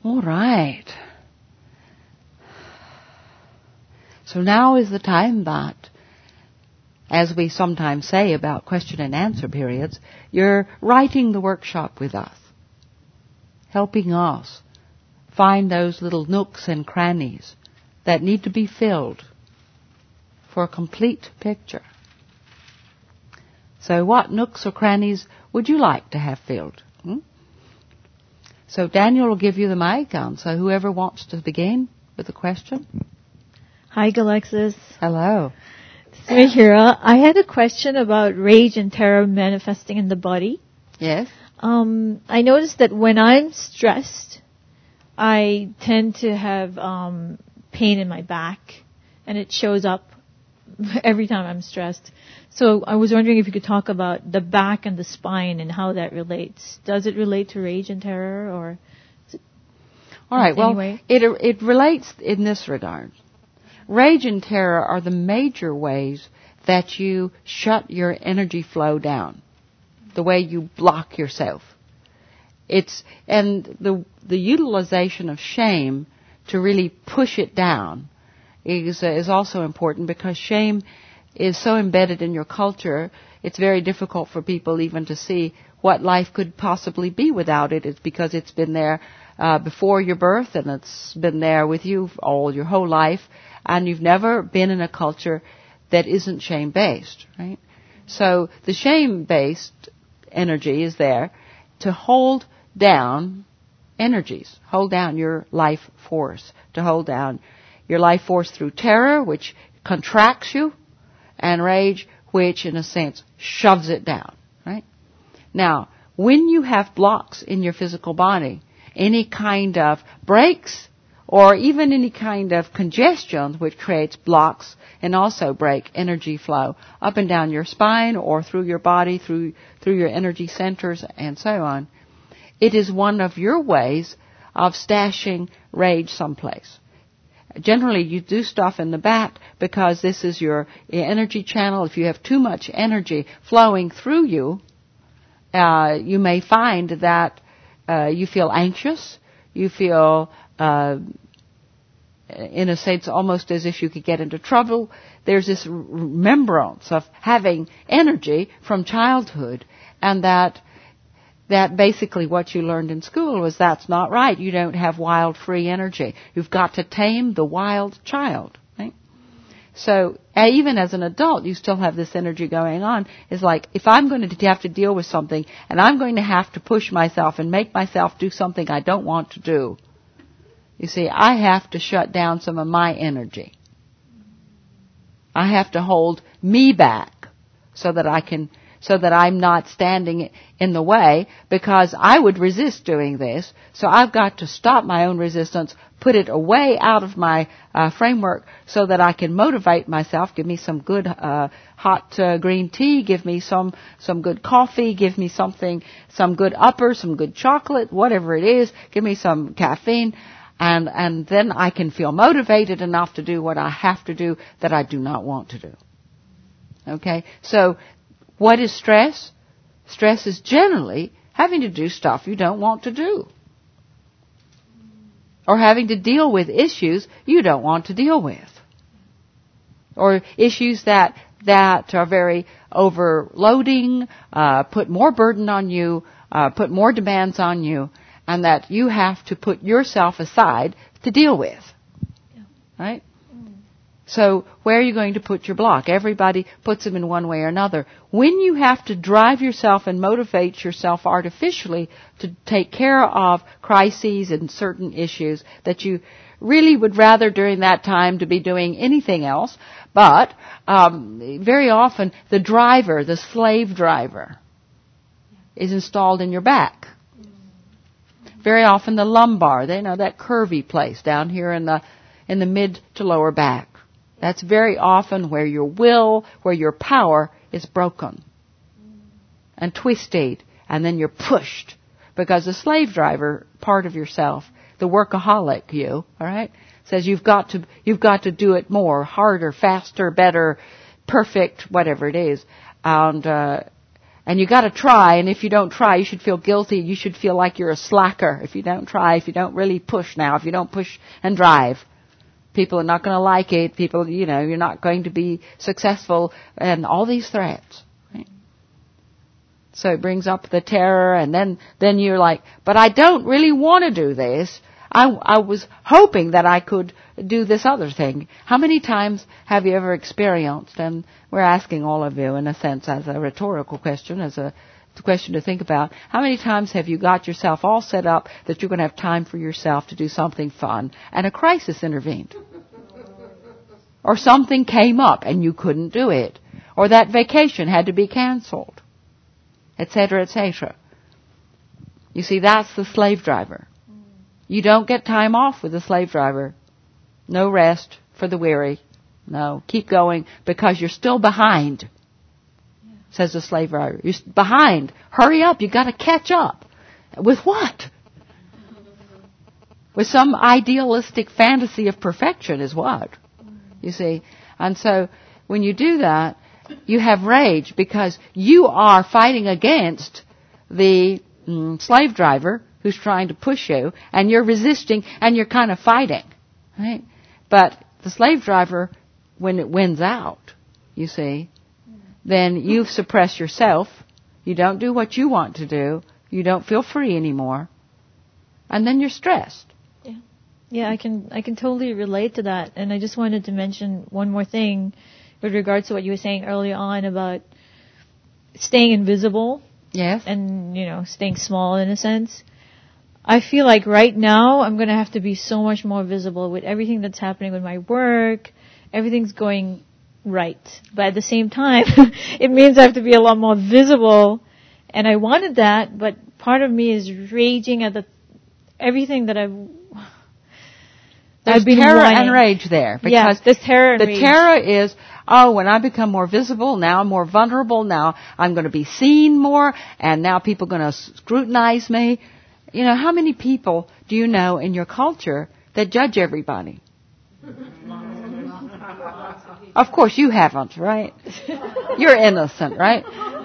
All right. So now is the time that, as we sometimes say about question and answer periods, you're writing the workshop with us, helping us find those little nooks and crannies that need to be filled for a complete picture. So what nooks or crannies would you like to have filled? So Daniel will give you the mic on, so whoever wants to begin with the question. Hi, Galexis. Hello. This is Mahira. I had a question about rage and terror manifesting in the body. Yes. I noticed that when I'm stressed, I tend to have pain in my back, and it shows up every time I'm stressed. So I was wondering if you could talk about the back and the spine and how that relates. Does it relate to rage and terror, or? All right. Well, it relates in this regard. Rage and terror are the major ways that you shut your energy flow down, the way you block yourself. And the utilization of shame to really push it down is also important, because shame is so embedded in your culture, it's very difficult for people even to see what life could possibly be without it. It's because it's been there before your birth, and it's been there with you all your whole life, and you've never been in a culture that isn't shame-based, right? So the shame-based energy is there to hold down energies, hold down your life force, to hold down your life force through terror, which contracts you, and rage, which in a sense shoves it down, right? Now, when you have blocks in your physical body, any kind of breaks or even any kind of congestion which creates blocks and also break energy flow up and down your spine or through your body, through your energy centers and so on, it is one of your ways of stashing rage someplace. Generally, you do stuff in the back because this is your energy channel. If you have too much energy flowing through you, you may find that you feel anxious. You feel, in a sense, almost as if you could get into trouble. There's this remembrance of having energy from childhood, and that basically what you learned in school was that's not right. You don't have wild, free energy. You've got to tame the wild child, right? So even as an adult, you still have this energy going on. It's like, if I'm going to have to deal with something, and I'm going to have to push myself and make myself do something I don't want to do, you see, I have to shut down some of my energy. I have to hold me back so that I'm not standing in the way, because I would resist doing this. So I've got to stop my own resistance, put it away out of my framework so that I can motivate myself. Give me some good hot green tea, give me some good coffee, give me some good upper, some good chocolate, whatever it is, give me some caffeine, and then I can feel motivated enough to do what I have to do that I do not want to do. Okay? So what is stress? Stress is generally having to do stuff you don't want to do, or having to deal with issues you don't want to deal with, or issues that are very overloading, put more burden on you, put more demands on you, and that you have to put yourself aside to deal with. Yeah. Right? So where are you going to put your block? Everybody puts them in one way or another. When you have to drive yourself and motivate yourself artificially to take care of crises and certain issues that you really would rather during that time to be doing anything else, but very often the driver, the slave driver, is installed in your back. Very often the lumbar, that curvy place down here in the mid to lower back. That's very often where your will, where your power is broken and twisted, and then you're pushed. Because the slave driver part of yourself, the workaholic you, all right, says you've got to do it more, harder, faster, better, perfect, whatever it is. And And you got to try, and if you don't try, you should feel guilty. You should feel like you're a slacker if you don't try, if you don't really push now, if you don't push and drive. People are not going to like it. People, you're not going to be successful, and all these threats. Right? So it brings up the terror, and then you're like, but I don't really want to do this. I was hoping that I could do this other thing. How many times have you ever experienced, and we're asking all of you in a sense as a rhetorical question, as a question to think about, how many times have you got yourself all set up that you're going to have time for yourself to do something fun, and a crisis intervened? Or something came up and you couldn't do it. Or that vacation had to be canceled, etc., etc. You see, that's the slave driver. You don't get time off with the slave driver. No rest for the weary. No, keep going because you're still behind, says the slave driver. You're behind. Hurry up. You've got to catch up. With what? With some idealistic fantasy of perfection is what? You see? And so when you do that, you have rage because you are fighting against the slave driver who's trying to push you, and you're resisting, and you're kind of fighting, right? But the slave driver, when it wins out, you see, then you've suppressed yourself. You don't do what you want to do. You don't feel free anymore. And then you're stressed. Yeah, I can totally relate to that. And I just wanted to mention one more thing with regards to what you were saying earlier on about staying invisible. Yes. And, staying small in a sense. I feel like right now I'm going to have to be so much more visible with everything that's happening with my work. Everything's going right. But at the same time, it means I have to be a lot more visible. And I wanted that, but part of me is raging at everything that There's I've been terror wanting. And rage there. Because there's terror and rage. The terror is, when I become more visible, now I'm more vulnerable, now I'm going to be seen more, and now people are going to scrutinize me. How many people do you know in your culture that judge everybody? Of course you haven't, right? You're innocent, right?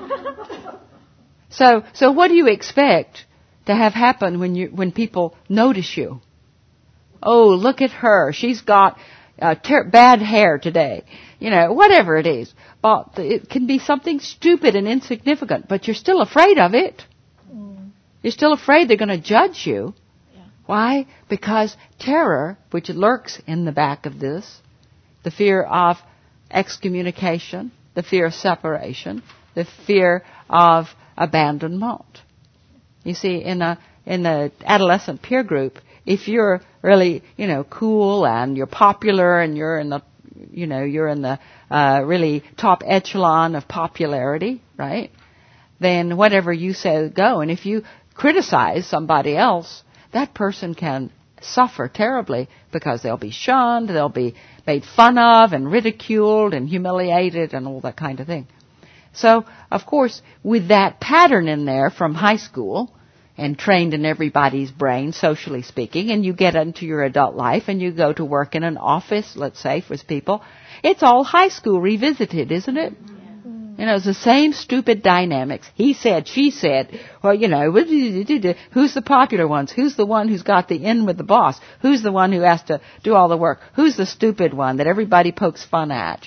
So what do you expect to have happen when people notice you? Oh, look at her. She's got bad hair today. Whatever it is. But it can be something stupid and insignificant, but you're still afraid of it. You're still afraid they're going to judge you. Yeah. Why? Because terror, which lurks in the back of this, the fear of excommunication, the fear of separation, the fear of abandonment. You see, in the adolescent peer group, if you're really, cool and you're popular and you're in the really top echelon of popularity, right? Then whatever you say go. And if you criticize somebody else, that person can suffer terribly because they'll be shunned, they'll be made fun of and ridiculed and humiliated and all that kind of thing. So, of course, with that pattern in there from high school and trained in everybody's brain, socially speaking, and you get into your adult life and you go to work in an office, let's say, with people, it's all high school revisited, isn't it? It's the same stupid dynamics. He said, she said, well, who's the popular ones? Who's the one who's got the in with the boss? Who's the one who has to do all the work? Who's the stupid one that everybody pokes fun at,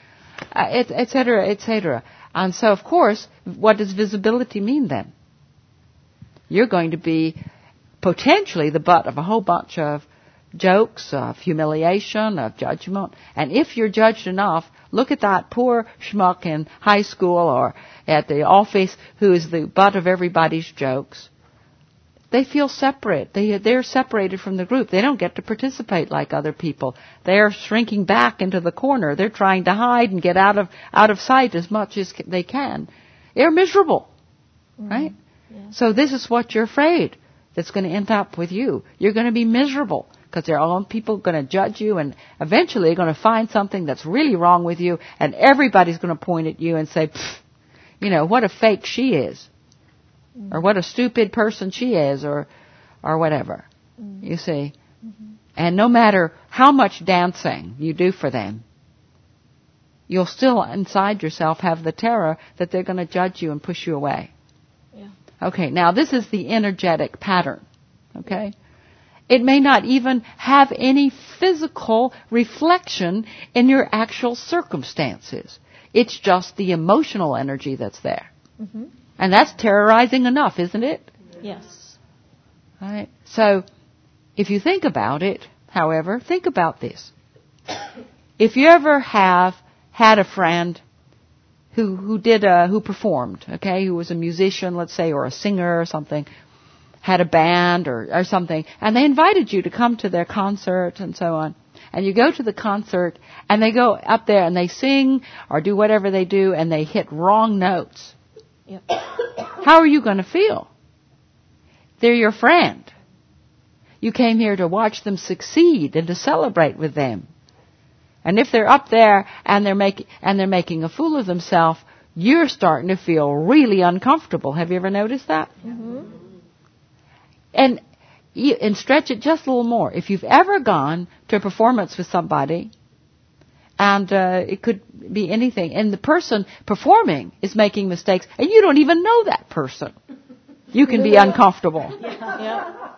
et cetera, et cetera. And so, of course, what does visibility mean then? You're going to be potentially the butt of a whole bunch of jokes, of humiliation, of judgment. And if you're judged enough, look at that poor schmuck in high school or at the office who is the butt of everybody's jokes. They feel separate. They're separated from the group. They don't get to participate like other people. They're shrinking back into the corner. They're trying to hide and get out of sight as much as they can. They're miserable, right? Yeah. So this is what you're afraid that's going to end up with you. You're going to be miserable because there are people going to judge you, and eventually they're going to find something that's really wrong with you, and everybody's going to point at you and say, what a fake she is. Or what a stupid person she is, or whatever. You see. And no matter how much dancing you do for them, you'll still inside yourself have the terror that they're going to judge you and push you away. Yeah. Okay, now this is the energetic pattern. Okay? It may not even have any physical reflection in your actual circumstances. It's just the emotional energy that's there. Mm-hmm. And that's terrorizing enough, isn't it? Yes. All right. So, if you think about it, however, think about this. If you ever have had a friend who performed, okay, who was a musician, let's say, or a singer or something, had a band or something, and they invited you to come to their concert and so on, and you go to the concert and they go up there and they sing or do whatever they do and they hit wrong notes. Yep. How are you going to feel? They're your friend. You came here to watch them succeed and to celebrate with them. And if they're up there and they're making a fool of themselves, you're starting to feel really uncomfortable. Have you ever noticed that? Mm-hmm. And stretch it just a little more. If you've ever gone to a performance with somebody, and it could be anything, and the person performing is making mistakes, and you don't even know that person, you can be uncomfortable. Yeah.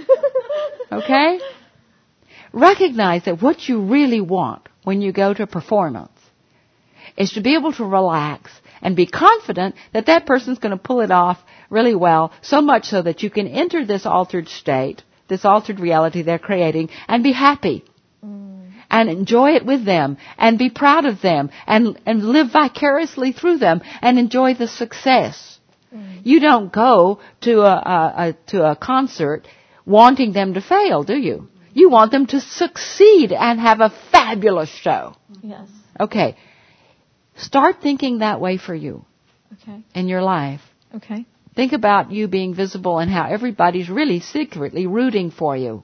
Okay? Recognize that what you really want when you go to a performance is to be able to relax and be confident that that person's going to pull it off really well, so much so that you can enter this altered state, this altered reality they're creating, and be happy. And enjoy it with them, and be proud of them, and live vicariously through them, and enjoy the success. You don't go to a concert wanting them to fail, do you? You want them to succeed and have a fabulous show. Yes. Okay. Start thinking that way for you. Okay. In your life. Okay. Think about you being visible and how everybody's really secretly rooting for you.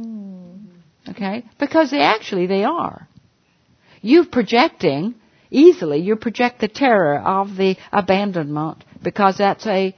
Okay? Because they are. You project the terror of the abandonment because that's a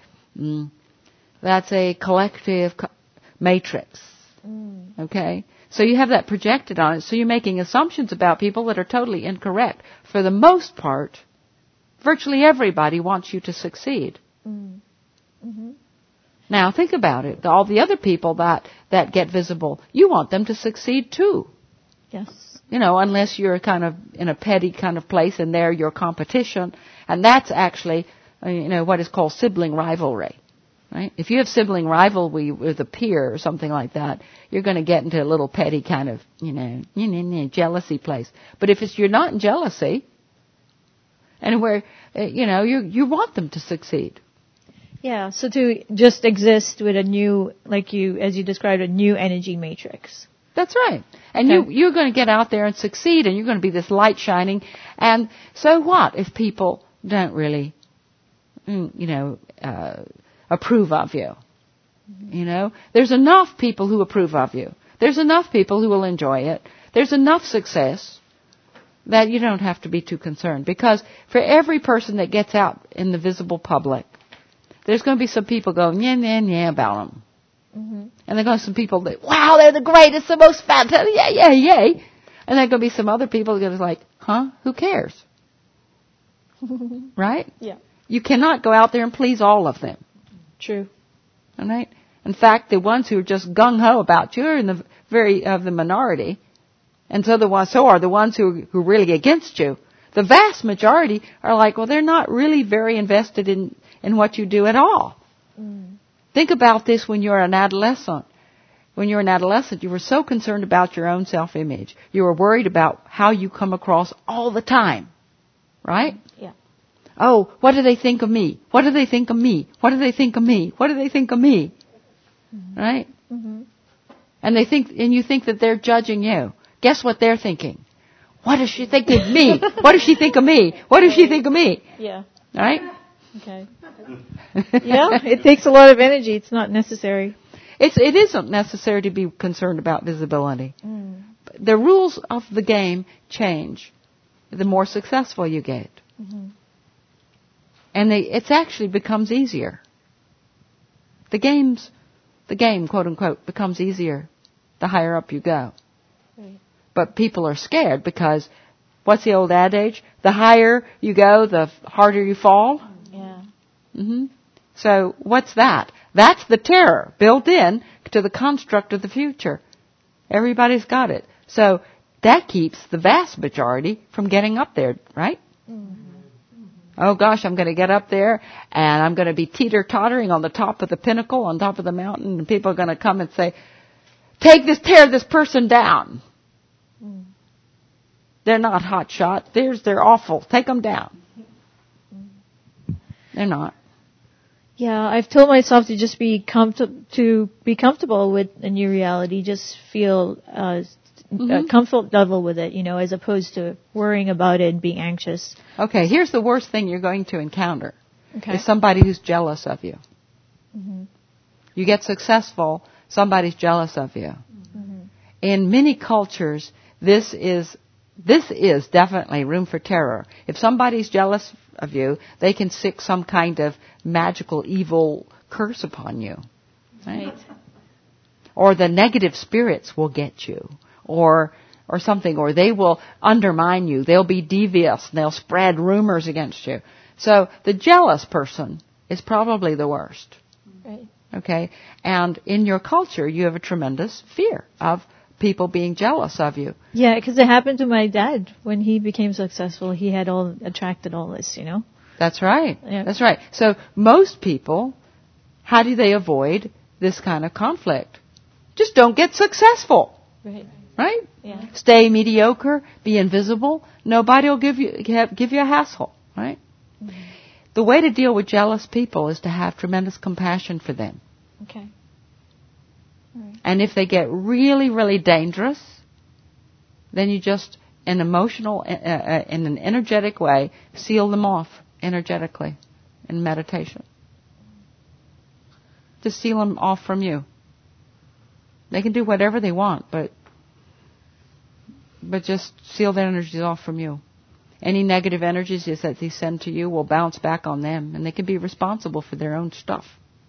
collective matrix. Okay? So you have that projected on it, so you're making assumptions about people that are totally incorrect. For the most part, virtually everybody wants you to succeed. Mm-hmm. Now think about it. All the other people that get visible, you want them to succeed too. Yes. Unless you're kind of in a petty kind of place and they're your competition. And that's actually, what is called sibling rivalry. Right? If you have sibling rivalry with a peer or something like that, you're going to get into a little petty kind of, jealousy place. But if you're not in jealousy, and where, you want them to succeed. Yeah, so to just exist with a new, as you described, a new energy matrix. That's right. And you're going to get out there and succeed, and you're going to be this light shining. And so what if people don't really, approve of you? There's enough people who approve of you. There's enough people who will enjoy it. There's enough success that you don't have to be too concerned. Because for every person that gets out in the visible public, there's going to be some people going, yeah about them. Mm-hmm. And there are going to be some people that, wow, they're the greatest, the most fantastic, yay. And there are going to be some other people that are like, who cares? Right? Yeah. You cannot go out there and please all of them. True. All right? In fact, the ones who are just gung-ho about you are in the minority. And so are the ones who are really against you. The vast majority are like, well, they're not really very invested in what you do at all. Think about this when you're an adolescent. When you're an adolescent, you were so concerned about your own self-image. You were worried about how you come across all the time. Right? Yeah. Oh, what do they think of me? What do they think of me? What do they think of me? What do they think of me? Mm-hmm. Right? Mm-hmm. And you think that they're judging you. Guess what they're thinking? What does she think of me? What does she think of me? What does she think of me? Yeah. Right? Okay. Yeah, it takes a lot of energy. It's not necessary. It isn't necessary to be concerned about visibility. The rules of the game change the more successful you get. Mm-hmm. And it actually becomes easier. The game, quote unquote, becomes easier the higher up you go. Right. But people are scared because What's the old adage? The higher you go, the harder you fall. Yeah. So what's that? That's the terror built in to the construct of the future. Everybody's got it. So that keeps the vast majority from getting up there, right? Oh gosh, I'm going to get up there and I'm going to be teeter-tottering on the top of the pinnacle, on top of the mountain, and people are going to come and say, tear this person down. They're not hot shot. They're awful. Take them down. They're not. Yeah, I've told myself to just be comfortable with a new reality. Just feel comfort level with it, as opposed to worrying about it and being anxious. Okay, here's the worst thing you're going to encounter. Okay. Is somebody who's jealous of you. You get successful, somebody's jealous of you. In many cultures, this is definitely room for terror. If somebody's jealous of you, they can sick some kind of magical evil curse upon you. Right? Or the negative spirits will get you. Or something. Or they will undermine you. They'll be devious and they'll spread rumors against you. So the jealous person is probably the worst. Right. Okay? And in your culture, you have a tremendous fear of people being jealous of you. Yeah, because it happened to my dad when he became successful. He had attracted all this, That's right. Yeah. That's right. So most people, how do they avoid this kind of conflict? Just don't get successful. Right. Right? Yeah. Stay mediocre. Be invisible. Nobody will give you a hassle. Right? The way to deal with jealous people is to have tremendous compassion for them. Okay. Right. And if they get really, really dangerous, then you just, in an energetic way, seal them off energetically in meditation. Just seal them off from you. They can do whatever they want, but just seal their energies off from you. Any negative energies that they send to you will bounce back on them, and they can be responsible for their own stuff.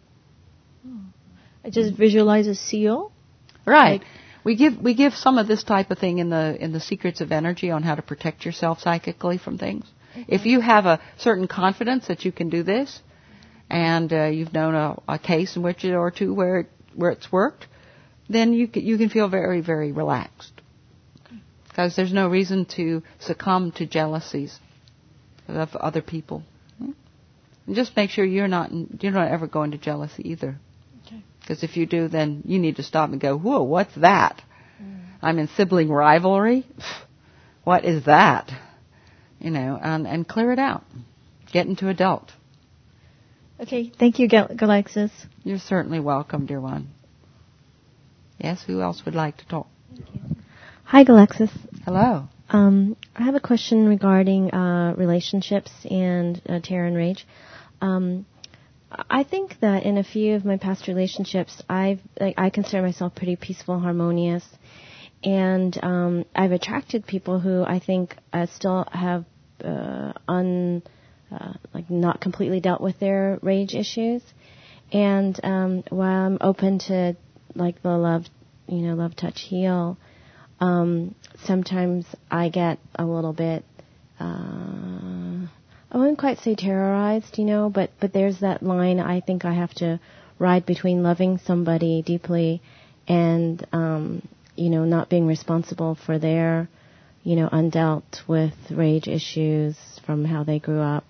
I just visualize a seal. Right. We give some of this type of thing in the Secrets of Energy on how to protect yourself psychically from things. Okay. If you have a certain confidence that you can do this, and you've known a case in which or two where it's worked, then you can feel very, very relaxed. Because there's no reason to succumb to jealousies of other people. And just make sure you're not ever go into jealousy either. Because if you do, then you need to stop and go, whoa, what's that? I'm in sibling rivalry? What is that? And clear it out. Get into adult. Okay, thank you, Galexis. You're certainly welcome, dear one. Yes, who else would like to talk? Thank you. Hi, Galexis. Hello. I have a question regarding relationships and terror and rage. I think that in a few of my past relationships, I consider myself pretty peaceful, harmonious, and I've attracted people who I think still have not completely dealt with their rage issues. And while I'm open to the love touch, heal, sometimes I get a little bit. I wouldn't quite say terrorized, but there's that line I think I have to ride between loving somebody deeply and, not being responsible for their, undealt with rage issues from how they grew up,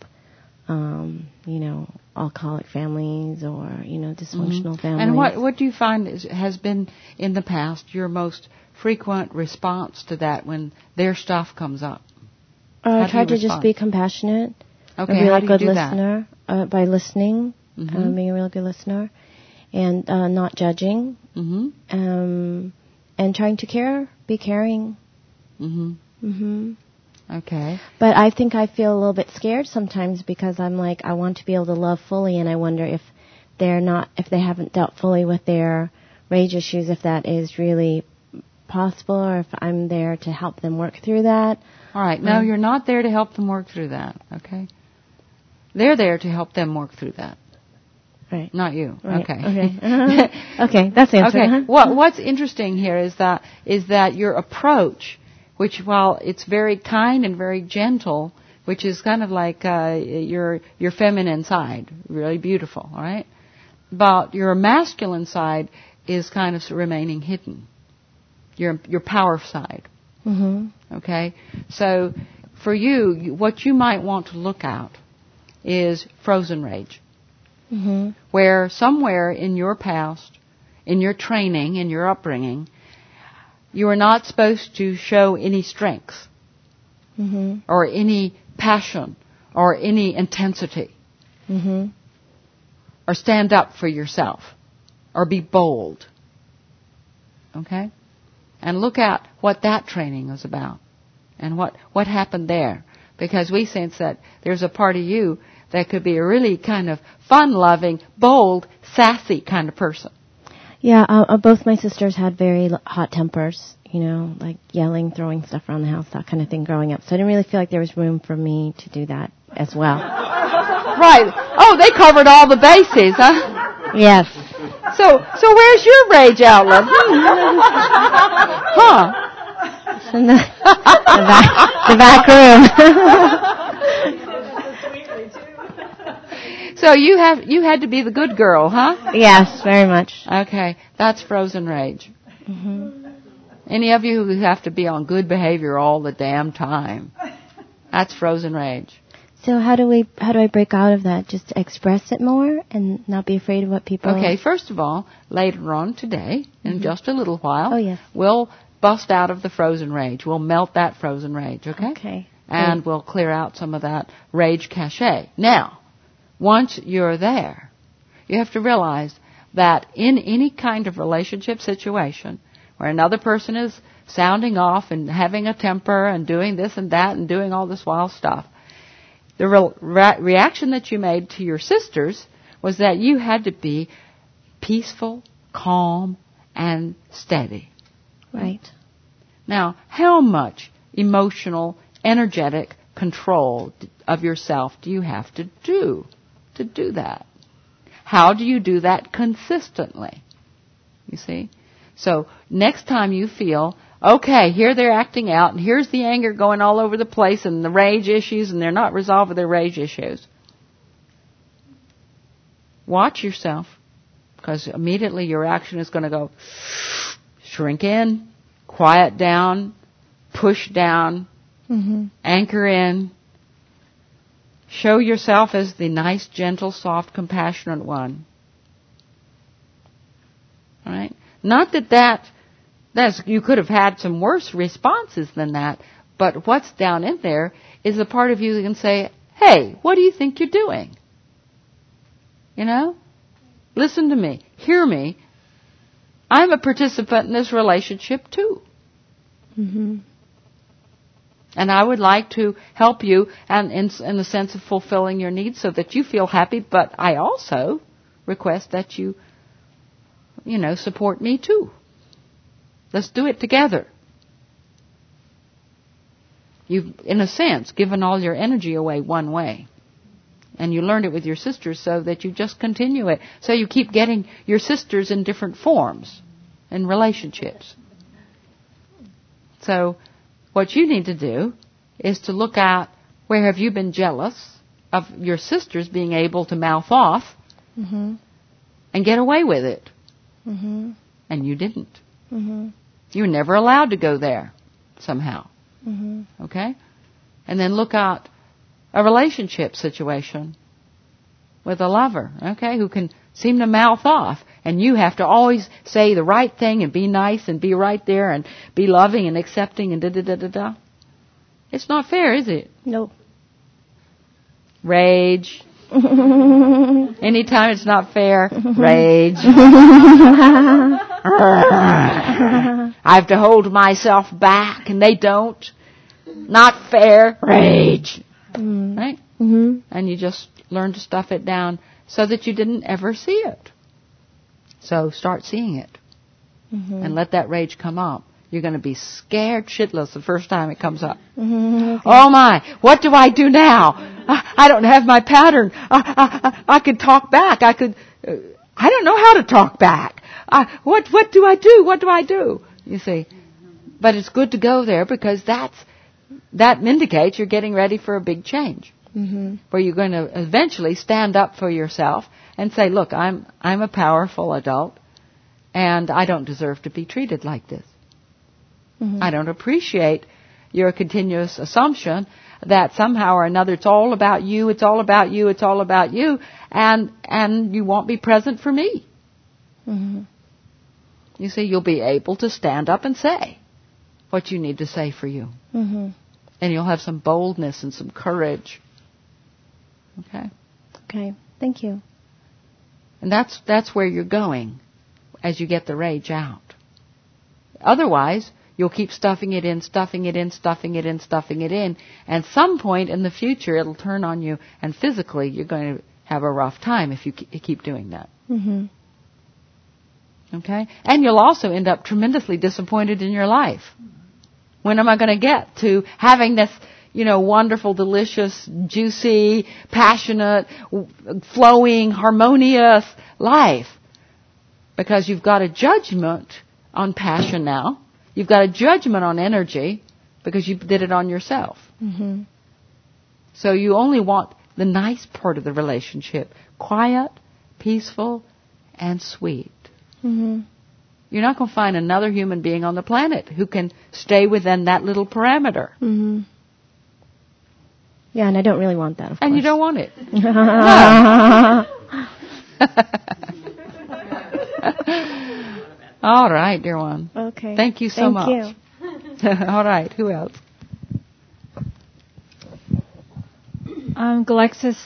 alcoholic families or, dysfunctional families. And what do you find has been in the past your most frequent response to that when their stuff comes up? I try to just be compassionate. Okay, a really how do you good do listener by listening, being a real good listener, and not judging, and trying to be caring. Okay. But I think I feel a little bit scared sometimes because I'm like, I want to be able to love fully, and I wonder if they haven't dealt fully with their rage issues, if that is really possible, or if I'm there to help them work through that. All right. No, you're not there to help them work through that. Okay. They're there to help them work through that. Right. Not you. Right. Okay. Okay, that's the answer. Okay. What's interesting here is that your approach which while it's very kind and very gentle, which is kind of like your feminine side, really beautiful, all right? But your masculine side is kind of remaining hidden. Your power side. Mm-hmm. Okay? So for you, what you might want to look at is frozen rage. Mm-hmm. Where somewhere in your past, in your training, in your upbringing, you are not supposed to show any strength Mm-hmm. or any passion or any intensity Mm-hmm. or stand up for yourself or be bold. Okay? And look at what that training was about and what happened there. Because we sense that there's a part of you that could be a really kind of fun-loving, bold, sassy kind of person. Yeah, both my sisters had very hot tempers, like yelling, throwing stuff around the house, that kind of thing growing up. So I didn't really feel like there was room for me to do that as well. Right. Oh, they covered all the bases, huh? Yes. So where's your rage outlet? Huh? It's in the back room. So you had to be the good girl, huh? Yes, very much. Okay, that's frozen rage. Mm-hmm. Any of you who have to be on good behavior all the damn time, that's frozen rage. So how do I break out of that? Just express it more and not be afraid of what people... Okay, first of all, later on today, in just a little while, Oh, yes. we'll bust out of the frozen rage. We'll melt that frozen rage, okay? Okay. And we'll clear out some of that rage cachet. Now, once you're there, you have to realize that in any kind of relationship situation where another person is sounding off and having a temper and doing this and that and doing all this wild stuff, the reaction that you made to your sisters was that you had to be peaceful, calm, and steady. Right. Now, how much emotional, energetic control of yourself do you have to do that? How do you do that consistently? You see? So next time you feel, okay, here they're acting out, and here's the anger going all over the place, and the rage issues, and they're not resolving their rage issues. Watch yourself, because immediately your action is going to go shrink in, quiet down, push down, anchor in. Show yourself as the nice, gentle, soft, compassionate one. All right? Not that's you could have had some worse responses than that, but what's down in there is a part of you that can say, hey, what do you think you're doing? Listen to me. Hear me. I'm a participant in this relationship too. Mm-hmm. And I would like to help you and in the sense of fulfilling your needs so that you feel happy, but I also request that you, support me too. Let's do it together. You've, in a sense, given all your energy away one way. And you learned it with your sisters so that you just continue it. So you keep getting your sisters in different forms in relationships. So what you need to do is to look at where have you been jealous of your sisters being able to mouth off and get away with it. Mm-hmm. And you didn't. Mm-hmm. You were never allowed to go there somehow. Mm-hmm. Okay? And then look at a relationship situation with a lover, okay, who can seem to mouth off. And you have to always say the right thing and be nice and be right there and be loving and accepting and da-da-da-da-da. It's not fair, is it? No. Rage. Anytime it's not fair, rage. I have to hold myself back and they don't. Not fair, rage. Right? Mm-hmm. And you just learn to stuff it down so that you didn't ever see it. So start seeing it. And let that rage come up. You're going to be scared shitless the first time it comes up. Okay. Oh my, what do I do now? I don't have my pattern. I could talk back. I don't know how to talk back. What do I do? What do I do? You see. But it's good to go there because that indicates you're getting ready for a big change. Mhm. Where you're going to eventually stand up for yourself and say, look, I'm a powerful adult and I don't deserve to be treated like this. Mhm. I don't appreciate your continuous assumption that somehow or another it's all about you, it's all about you, it's all about you, and you won't be present for me. Mhm. You see, you'll be able to stand up and say what you need to say for you. Mhm. And you'll have some boldness and some courage. Okay? Okay. Thank you. And that's where you're going as you get the rage out. Otherwise, you'll keep stuffing it in, and some point in the future it'll turn on you, and physically you're going to have a rough time if you keep doing that. Mhm. Okay? And you'll also end up tremendously disappointed in your life. When am I going to get to having this, wonderful, delicious, juicy, passionate, flowing, harmonious life? Because you've got a judgment on passion now. You've got a judgment on energy because you did it on yourself. Mhm. So you only want the nice part of the relationship. Quiet, peaceful, and sweet. Mhm. You're not going to find another human being on the planet who can stay within that little parameter. Mhm. Yeah, and I don't really want that, of course. And you don't want it. All right, dear one. Okay. Thank you so much. Thank you. All right, who else? Galexis,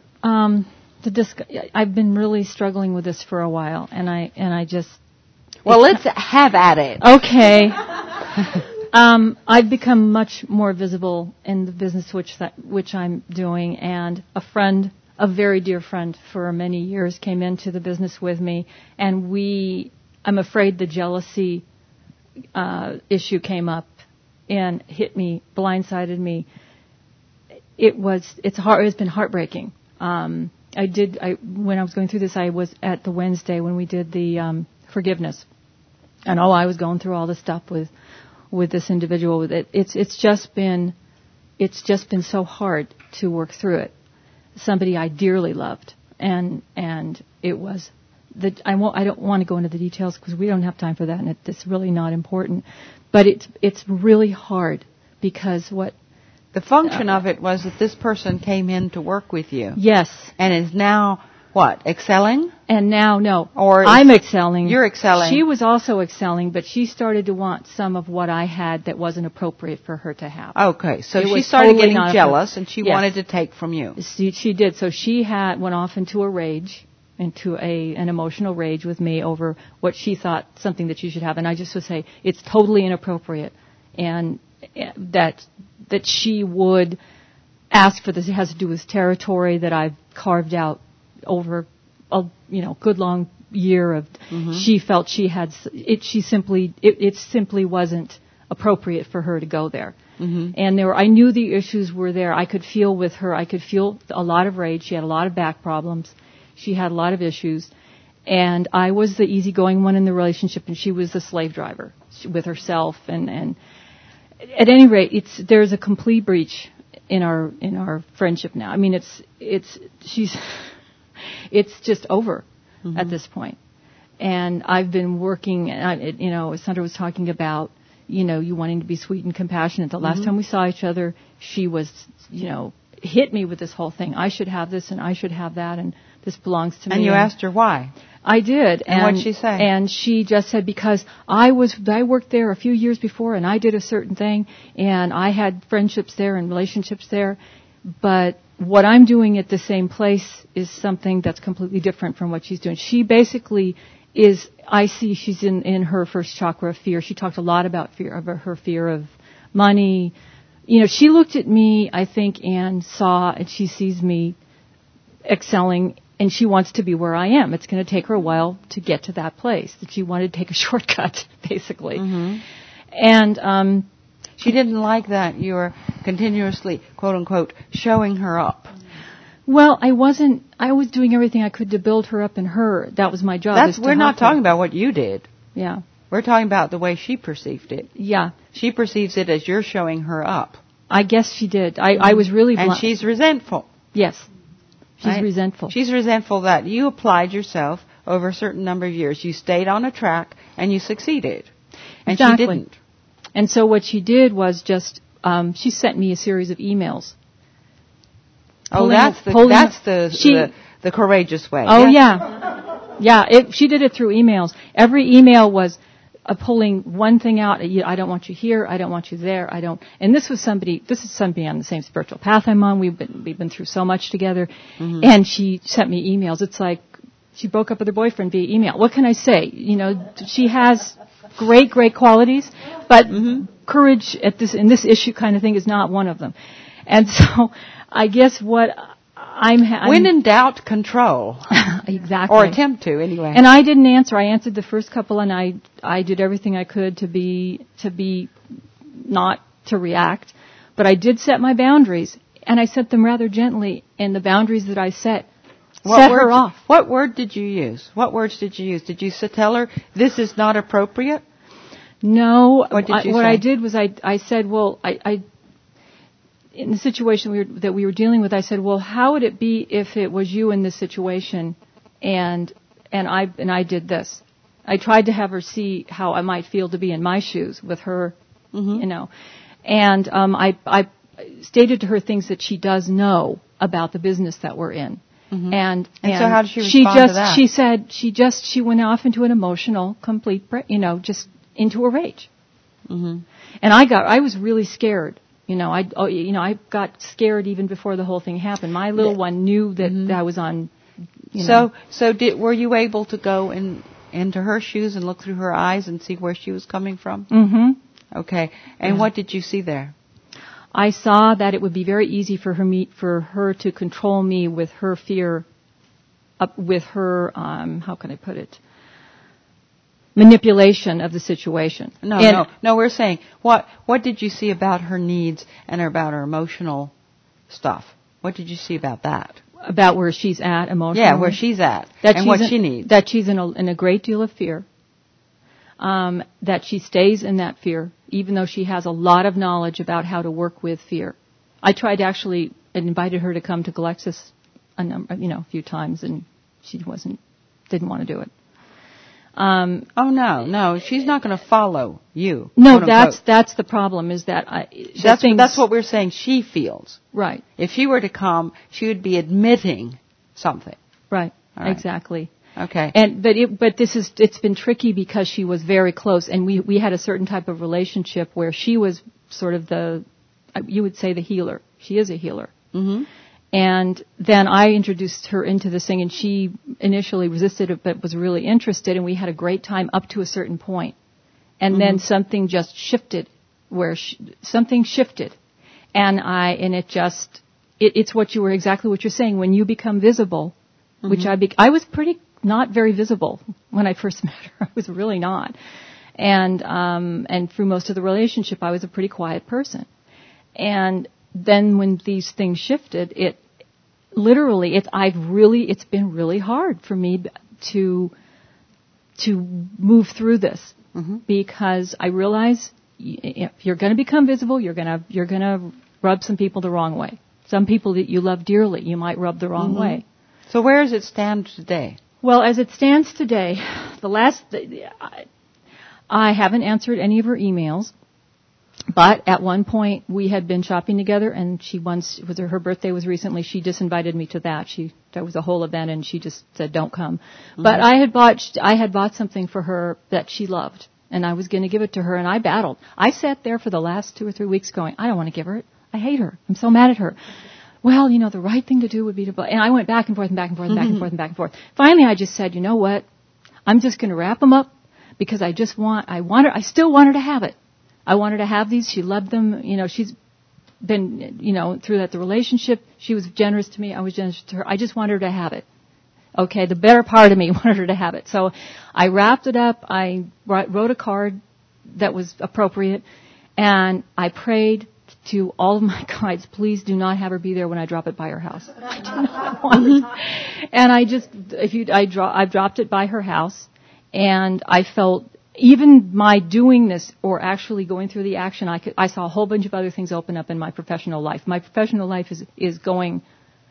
I've been really struggling with this for a while, and I just. Well, let's have at it. Okay. I've become much more visible in the business which I'm doing, and a very dear friend for many years came into the business with me, and I'm afraid the jealousy issue came up and hit me, blindsided me. It's been heartbreaking. When I was going through this, I was at the Wednesday when we did the forgiveness, and I was going through all the stuff with this individual. It's just been so hard to work through it. Somebody I dearly loved, and it was that I don't want to go into the details because we don't have time for that, and it's really not important. But it's really hard because the function of it was that this person came in to work with you. Yes, and is now what, excelling? And now, no. Or I'm excelling. You're excelling. She was also excelling, but she started to want some of what I had that wasn't appropriate for her to have. Okay, so she started totally getting jealous, and she wanted to take from you. She did. So she went off into a rage, into an emotional rage with me over what she thought something that she should have. And I just would say, it's totally inappropriate. And that she would ask for this. It has to do with territory that I've carved out over a good long year of. Mm-hmm. She felt she had it. It simply wasn't appropriate for her to go there. Mm-hmm. And I knew the issues were there. I could feel with her. I could feel a lot of rage. She had a lot of back problems. She had a lot of issues. And I was the easygoing one in the relationship, and she was the slave driver with herself. And at any rate, there's a complete breach in our friendship now. I mean, it's just over at this point. And I've been working, as Sandra was talking about, you wanting to be sweet and compassionate. The last time we saw each other, she was, hit me with this whole thing. I should have this and I should have that and this belongs to me. And you asked her why? I did. And what did she say? And she just said, because I worked there a few years before and I did a certain thing and I had friendships there and relationships there, but what I'm doing at the same place is something that's completely different from what she's doing. She basically I see she's in her first chakra of fear. She talked a lot about her fear of money. She looked at me, I think, and she sees me excelling, and she wants to be where I am. It's going to take her a while to get to that place. That she wanted to take a shortcut, basically. Mm-hmm. And she didn't like that you were continuously, quote unquote, showing her up. Well, I wasn't. I was doing everything I could to build her up in her. That was my job. We're not talking about what you did. Yeah. We're talking about the way she perceived it. Yeah. She perceives it as you're showing her up. I guess she did. I was really And she's resentful. Yes. She's Right? resentful. She's resentful that you applied yourself over a certain number of years. You stayed on a track and you succeeded. And Exactly. she didn't. And so what she did was just, she sent me a series of emails. That's the courageous way. Oh, yeah. Yeah, she did it through emails. Every email was pulling one thing out. I don't want you here. I don't want you there. And this is somebody on the same spiritual path I'm on. We've been through so much together. Mm-hmm. And she sent me emails. It's like she broke up with her boyfriend via email. What can I say? She has great qualities, but courage in this issue kind of thing is not one of them. And so I guess what when in doubt, control. Exactly. Or attempt to, anyway. And I didn't answer. I answered the first couple, and I did everything I could to be not to react. But I did set my boundaries, and I set them rather gently. And the boundaries that I set her off. What word did you use? What words did you use? Did you tell her this is not appropriate? No. What did you say? What I did was I said, well, in the situation that we were dealing with, I said, well, how would it be if it was you in this situation and I did this? I tried to have her see how I might feel to be in my shoes with her, And I stated to her things that she does know about the business that we're in. Mm-hmm. And so how did she respond to that? She said she went off into an emotional, complete, just into a rage. Mm-hmm. And I was really scared. I got scared even before the whole thing happened. My little one knew that I was on. So were you able to go into her shoes and look through her eyes and see where she was coming from? Mm-hmm. Okay. And what did you see there? I saw that it would be very easy for her to control me with her fear, with her how can I put it? Manipulation of the situation. No. We're saying what did you see about her needs and about her emotional stuff? What did you see about that? About where she's at emotionally. Yeah, where she's at and what she needs. That she's in a great deal of fear. That she stays in that fear, even though she has a lot of knowledge about how to work with fear. I tried to actually invited her to come to Galexis a few times, and she didn't want to do it. No, she's not going to follow you. No, that's the problem. Is that that's what we're saying. She feels right. If she were to come, she would be admitting something. Right. Exactly. Okay. But it's been tricky because she was very close, and we had a certain type of relationship where she was sort of you would say the healer. She is a healer. Mm-hmm. And then I introduced her into this thing, and she initially resisted it, but was really interested, and we had a great time up to a certain point. And then something just shifted, something shifted. It's exactly what you're saying. When you become visible, which I was pretty not very visible when I first met her. I was really not. And through most of the relationship, I was a pretty quiet person. And then when these things shifted, it's been really hard for me to move through this because I realize if you're going to become visible, you're going to rub some people the wrong way. Some people that you love dearly, you might rub the wrong way. So where does it stand today? Well, as it stands today, I haven't answered any of her emails. But at one point, we had been shopping together, and her birthday was recently. She disinvited me to that. That was a whole event, and she just said, "Don't come." Mm-hmm. But I had bought something for her that she loved, and I was going to give it to her. And I battled. I sat there for the last 2 or 3 weeks, going, "I don't want to give her it. I hate her. I'm so mad at her." Well, the right thing to do would be to. And I went back and forth and back and forth and back and forth and back and forth. Finally, I just said, "You know what? I'm just going to wrap them up because I still want her to have it. I want her to have these. She loved them. She's been, through the relationship. She was generous to me. I was generous to her. I just want her to have it. Okay, the better part of me wanted her to have it. So I wrapped it up. I wrote a card that was appropriate, and I prayed to all of my guides, please do not have her be there when I drop it by her house. I do not want her. And I've dropped it by her house, and I felt even my doing this or actually going through the action, I saw a whole bunch of other things open up in my professional life. My professional life is going,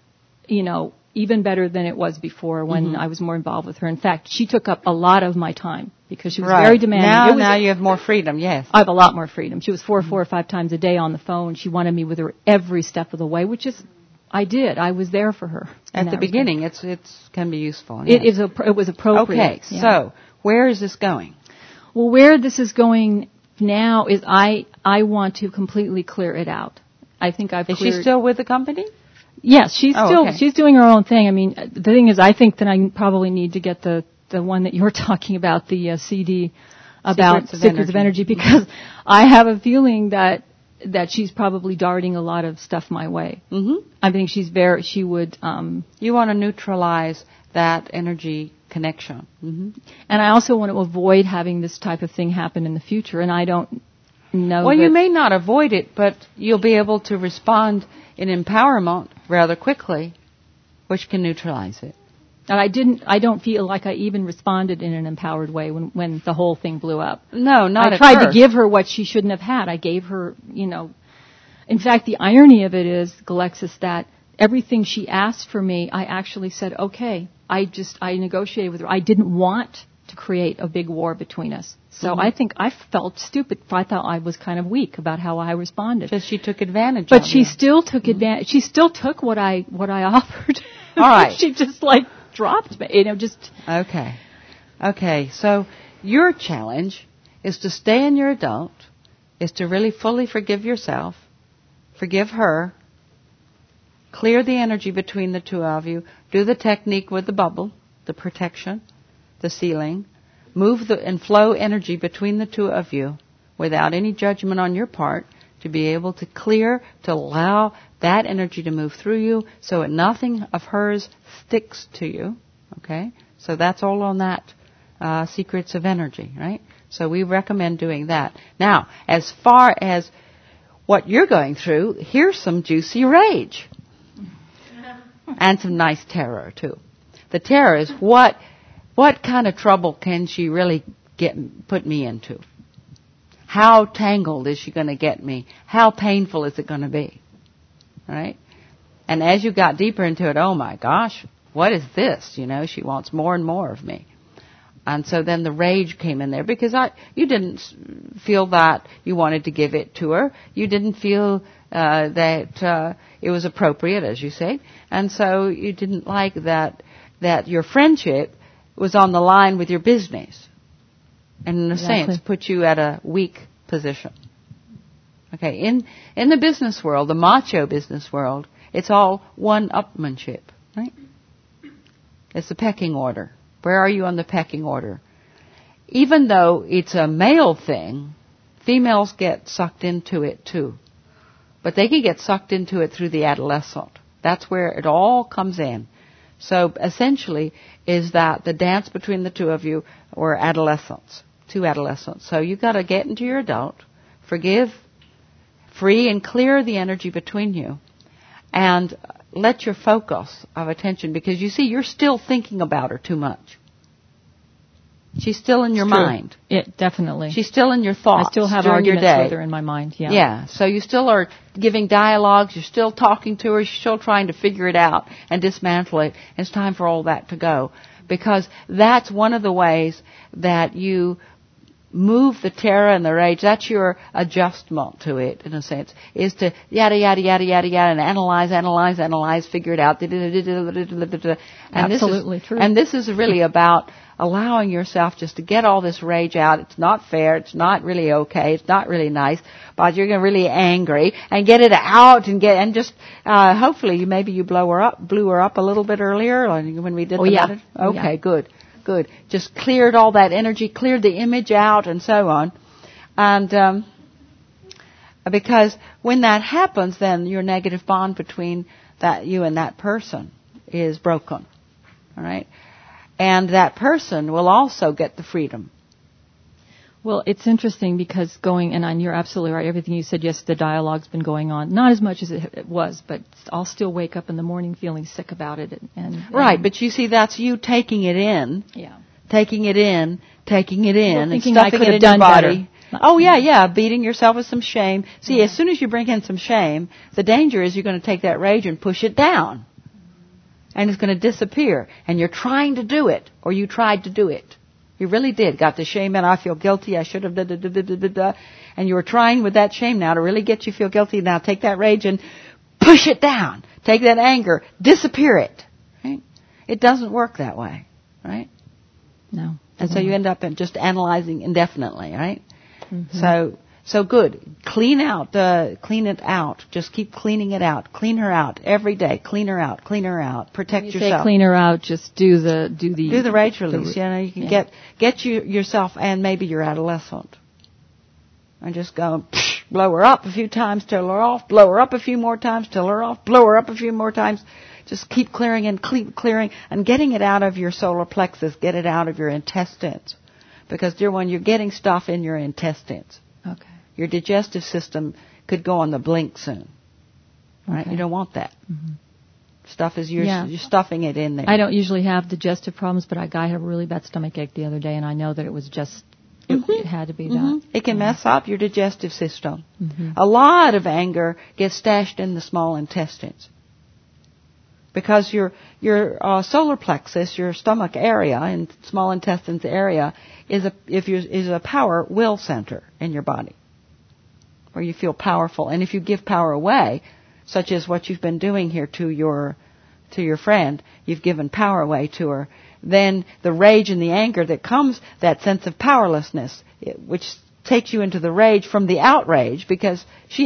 even better than it was before when I was more involved with her. In fact, she took up a lot of my time because she was very demanding. Now you have more freedom, yes. I have a lot more freedom. She was 4 or 5 times a day on the phone. She wanted me with her every step of the way, which is, I did. I was there for her. At the beginning, it can be useful. Yes. It was appropriate. Okay, so where is this going? Well, where this is going now is I want to completely clear it out. I think I've cleared. Is she still with the company? Yes, she's she's doing her own thing. I mean, the thing is, I think that I probably need to get the one that you're talking about, the CD about Secrets of Energy, because I have a feeling that she's probably darting a lot of stuff my way. Mm-hmm. I think she would. You want to neutralize that energy connection. Mm-hmm. And I also want to avoid having this type of thing happen in the future, and I don't know. Well, you may not avoid it, but you'll be able to respond in empowerment rather quickly, which can neutralize it. And I don't feel like I even responded in an empowered way when the whole thing blew up. No, not at first. I tried to give her what she shouldn't have had. I gave her, in fact, the irony of it is, Galexis, that everything she asked for me, I actually said, okay. I negotiated with her. I didn't want to create a big war between us. So I think I felt stupid. I thought I was kind of weak about how I responded. Because she took advantage but of she still took advantage. She still took what I offered. All right. She just dropped me, just. Okay. So your challenge is to stay in your adult, is to really fully forgive yourself, forgive her, clear the energy between the two of you, do the technique with the bubble, the protection, the sealing, move and flow energy between the two of you without any judgment on your part, to be able to clear, to allow that energy to move through you so that nothing of hers sticks to you. Okay? So that's all on that Secrets of Energy, right? So we recommend doing that. Now, as far as what you're going through, here's some juicy rage. And some nice terror, too. The terror is what kind of trouble can she really put me into? How tangled is she going to get me? How painful is it going to be? Right? And as you got deeper into it, oh my gosh, what is this? She wants more and more of me. And so then the rage came in there because you didn't feel that you wanted to give it to her. You didn't feel that it was appropriate, as you say. And so you didn't like that your friendship was on the line with your business. And in a sense, put you at a weak position. Okay, in the business world, the macho business world, it's all one-upmanship, right? It's the pecking order. Where are you on the pecking order? Even though it's a male thing, females get sucked into it too. But they can get sucked into it through the adolescent. That's where it all comes in. So essentially is that the dance between the two of you were adolescents, 2 adolescents. So you've got to get into your adult, forgive, free and clear the energy between you, and let your focus of attention, because you see, you're still thinking about her too much. She's still in your mind. Yeah, definitely. She's still in your thoughts. I still have during arguments your day. with her in my mind. Yeah. Yeah. So you still are giving dialogues. You're still talking to her. You're still trying to figure it out and dismantle it. It's time for all that to go, because that's one of the ways that you move the terror and the rage. That's your adjustment to it, in a sense, is to yada, yada, yada, yada, yada, and analyze, figure it out. And Absolutely true. And this is really about allowing yourself just to get all this rage out. It's not fair. It's not really okay. It's not really nice. But you're really angry, and get it out and just hopefully you blew her up a little bit earlier when we did that. Okay, yeah. Good. Just cleared all that energy, cleared the image out, and so on. And because when that happens, then your negative bond between you and that person is broken. All right? And that person will also get the freedom. Well, it's interesting because and you're absolutely right, everything you said, yes, the dialogue's been going on. Not as much as it was, but I'll still wake up in the morning feeling sick about it. Right, but you see, that's you taking it in. Yeah. taking it in, and thinking I stuffing could it have in done your body. better. Oh yeah, beating yourself with some shame. See, as soon as you bring in some shame, the danger is you're going to take that rage and push it down. And it's going to disappear. And you're trying to do it, or you tried to do it. You really did. Got the shame in, I feel guilty, I should have da. And you were trying with that shame now to really get you feel guilty. Now take that rage and push it down. Take that anger, disappear it. Right? It doesn't work that way. Right? No. And so you end up in just analyzing indefinitely, right? Mm-hmm. So good. Clean it out. Just keep cleaning it out. Clean her out every day. Clean her out. Protect When you yourself. say clean her out, just do the rage release. You can get yourself and maybe your adolescent. And just go blow her up a few times till her off. Blow her up a few more times till her off. Blow her up a few more times. Just keep clearing and getting it out of your solar plexus. Get it out of your intestines. Because, dear one, you're getting stuff in your intestines. Okay. Your digestive system could go on the blink soon. Right? Okay. You don't want that. Mm-hmm. Stuff is you're stuffing it in there. I don't usually have digestive problems, but I had a really bad stomach ache the other day, and I know that it was just it had to be that. It can mess up your digestive system. Mm-hmm. A lot of anger gets stashed in the small intestines. Because your solar plexus, your stomach area and small intestines area, is a power will center in your body, where you feel powerful. And if you give power away, such as what you've been doing here to your friend, you've given power away to her. Then the rage and the anger that comes, that sense of powerlessness, which takes you into the rage from the outrage, because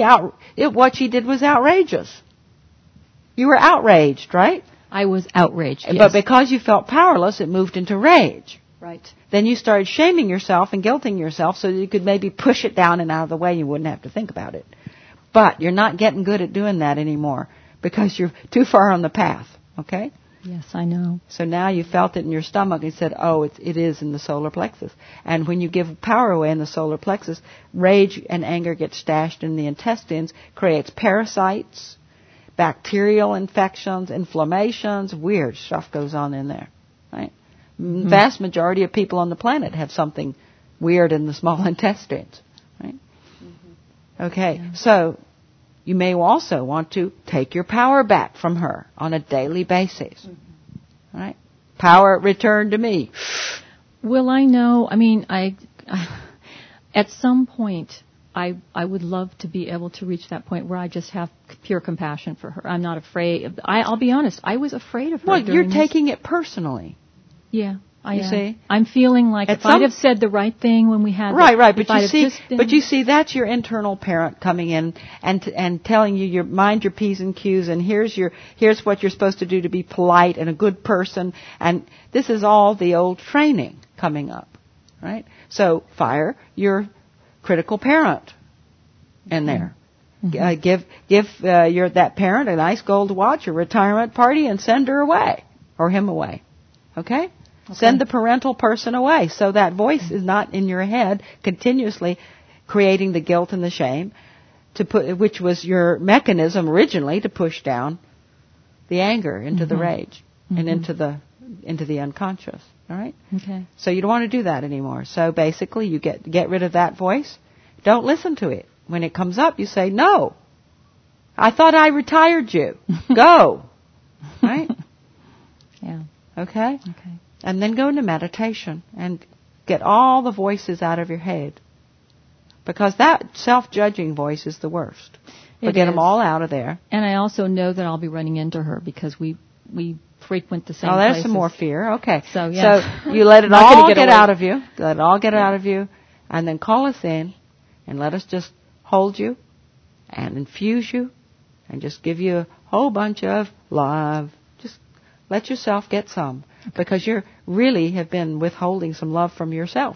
what she did was outrageous. You were outraged, right? I was outraged, yes. But because you felt powerless, it moved into rage. Right. Then you started shaming yourself and guilting yourself so that you could maybe push it down and out of the way. You wouldn't have to think about it. But you're not getting good at doing that anymore because you're too far on the path, okay? Yes, I know. So now you felt it in your stomach and said, oh, it is in the solar plexus. And when you give power away in the solar plexus, rage and anger get stashed in the intestines, creates parasites, bacterial infections, inflammations, weird stuff goes on in there, right? Mm-hmm. Vast majority of people on the planet have something weird in the small intestines, right? Mm-hmm. Okay, yeah. So you may also want to take your power back from her on a daily basis, right? Power returned to me. Will I know? I mean, at some point, I would love to be able to reach that point where I just have pure compassion for her. I'm not afraid. I'll be honest. I was afraid of her. Well, you're taking it personally. Yeah, I am. See? I'm feeling like if I'd have said the right thing when we had right. But you see, that's your internal parent coming in and telling you mind your P's and Q's, and here's what you're supposed to do to be polite and a good person, and this is all the old training coming up, right? So fire your critical parent in there. Mm-hmm. Give that parent a nice gold watch, a retirement party, and send her away or him away. Okay? Send the parental person away so that voice is not in your head continuously creating the guilt and the shame, which was your mechanism originally to push down the anger into the rage and into the unconscious. All right? Okay. So you don't want to do that anymore. So basically you get rid of that voice. Don't listen to it. When it comes up, you say, no. I thought I retired you. Go. Right? Yeah. Okay? Okay. And then go into meditation and get all the voices out of your head. Because that self-judging voice is the worst. But get them all out of there. And I also know that I'll be running into her because we frequent the same places. Oh, there's some more fear. Okay. So, yeah. So you let it all get out of you. Let it all get out of you. And then call us in and let us just hold you and infuse you and just give you a whole bunch of love. Just let yourself get some. Because you really have been withholding some love from yourself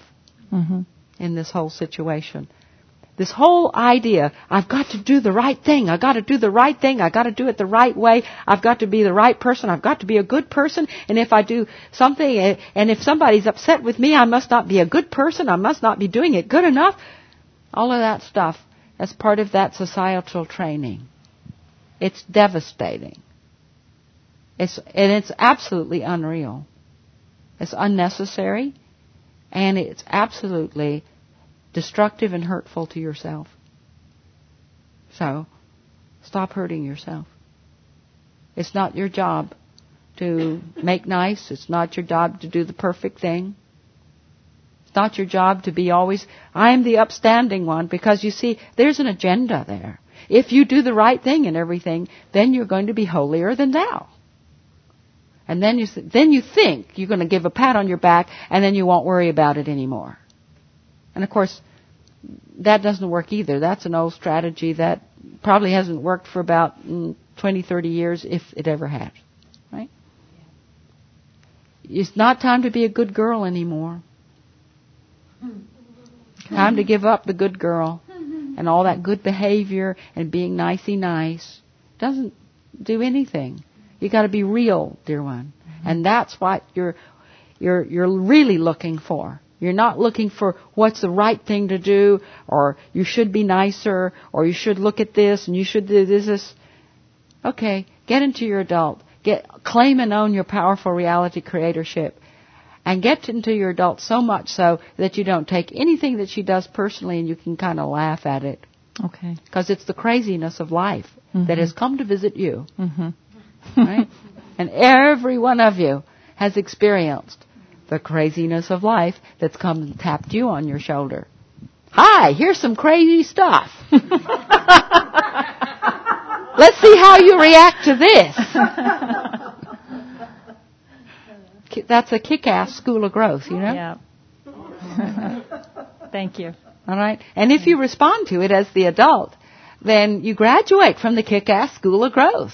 in this whole situation. This whole idea, I've got to do the right thing. I've got to do the right thing. I've got to do it the right way. I've got to be the right person. I've got to be a good person. And if I do something, and if somebody's upset with me, I must not be a good person. I must not be doing it good enough. All of that stuff, that's part of that societal training. It's devastating. It's absolutely unreal. It's unnecessary, and it's absolutely destructive and hurtful to yourself. So, stop hurting yourself. It's not your job to make nice. It's not your job to do the perfect thing. It's not your job to be always, I'm the upstanding one, because you see, there's an agenda there. If you do the right thing and everything, then you're going to be holier than thou. And then you think you're going to give a pat on your back, and then you won't worry about it anymore. And of course, that doesn't work either. That's an old strategy that probably hasn't worked for about 20, 30 years, if it ever has. Right? It's not time to be a good girl anymore. Time to give up the good girl and all that good behavior and being nicey nice. Doesn't do anything. You got to be real, dear one. And that's what you're really looking for. You're not looking for what's the right thing to do, or you should be nicer, or you should look at this, and you should do this. Okay, get into your adult. Claim and own your powerful reality creatorship. And get into your adult so much so that you don't take anything that she does personally and you can kind of laugh at it. Okay. Because it's the craziness of life that has come to visit you. Mm-hmm. Right? And every one of you has experienced the craziness of life that's come and tapped you on your shoulder. Hi, here's some crazy stuff. Let's see how you react to this. That's a kick-ass school of growth, you know? Yeah. Thank you. All right? And if you respond to it as the adult, then you graduate from the kick-ass school of growth.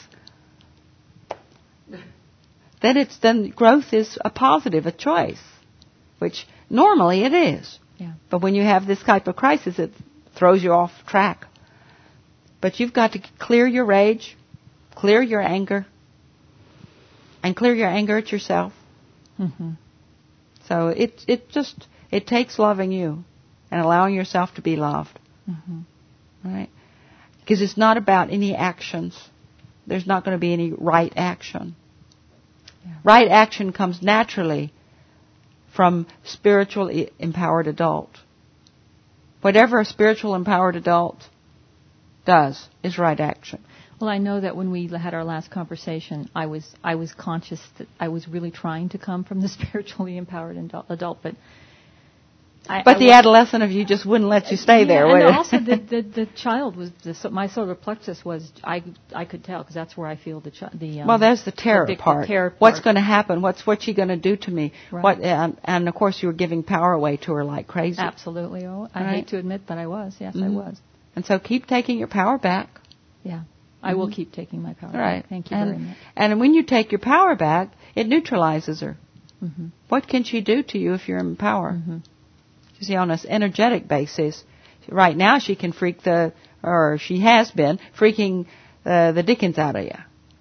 Then growth is a positive, a choice, which normally it is. Yeah. But when you have this type of crisis, it throws you off track. But you've got to clear your rage, clear your anger, and clear your anger at yourself. Mm-hmm. So it takes loving you and allowing yourself to be loved. Mm-hmm. Right? Because it's not about any actions. There's not going to be any right action. Yeah. Right action comes naturally from spiritually empowered adult. Whatever a spiritual empowered adult does is right action. Well, I know that when we had our last conversation, I was conscious that I was really trying to come from the spiritually empowered adult, but the adolescent of you just wouldn't let you stay there, would it? And also the child was my solar plexus was I could tell because that's where I feel well, there's the terror part. What's going to happen? What's she going to do to me? Right. And of course you were giving power away to her like crazy. Absolutely. Oh, I hate to admit that I was. Yes, I was. And so keep taking your power back. Yeah. I will keep taking my power back. Thank you very much. And when you take your power back, it neutralizes her. Mm-hmm. What can she do to you if you're in power? Mm-hmm. You see, on an energetic basis, right now she can she has been freaking the dickens out of you.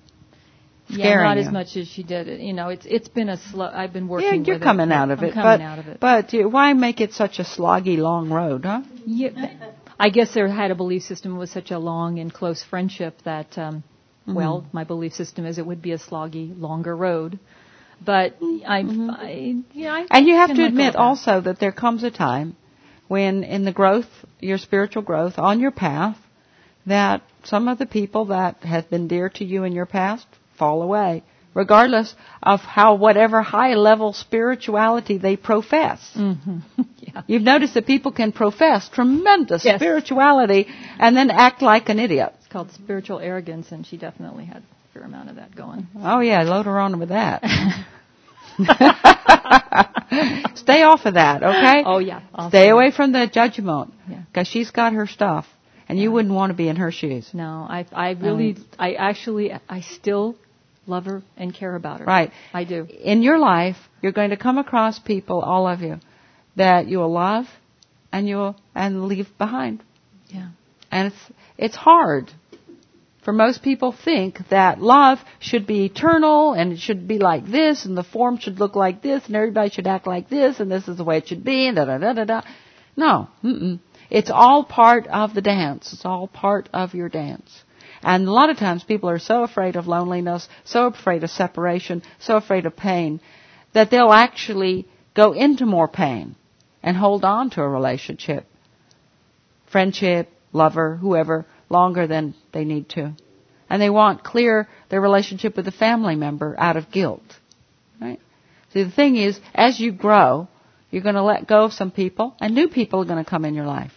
Yeah, not as much as she did. It's been a slow. I've been working. Yeah, you're with coming out of it. But why make it such a sloggy, long road, huh? Yeah. I guess there had a belief system with such a long and close friendship that, my belief system is it would be a sloggy, longer road. But and you have to admit also that there comes a time when in the growth, your spiritual growth on your path, that some of the people that have been dear to you in your past fall away, regardless of whatever high level spirituality they profess. Mm-hmm. Yeah. You've noticed that people can profess tremendous spirituality and then act like an idiot. It's called spiritual arrogance, and she definitely had a fair amount of that going. Oh yeah, load her on with that. Stay off of that, okay? Oh yeah. Stay away from the judgment, because she's got her stuff, and you wouldn't want to be in her shoes. No, I still love her and care about her. Right. I do. In your life, you're going to come across people, all of you, that you will love and leave behind. Yeah. And it's hard. For most people think that love should be eternal and it should be like this and the form should look like this and everybody should act like this and this is the way it should be and da-da-da-da-da. No. It's all part of the dance. It's all part of your dance. And a lot of times people are so afraid of loneliness, so afraid of separation, so afraid of pain, that they'll actually go into more pain and hold on to a relationship, friendship, lover, whoever, longer than they need to. And they won't clear their relationship with a family member out of guilt. Right? See, the thing is, as you grow, you're going to let go of some people, and new people are going to come in your life.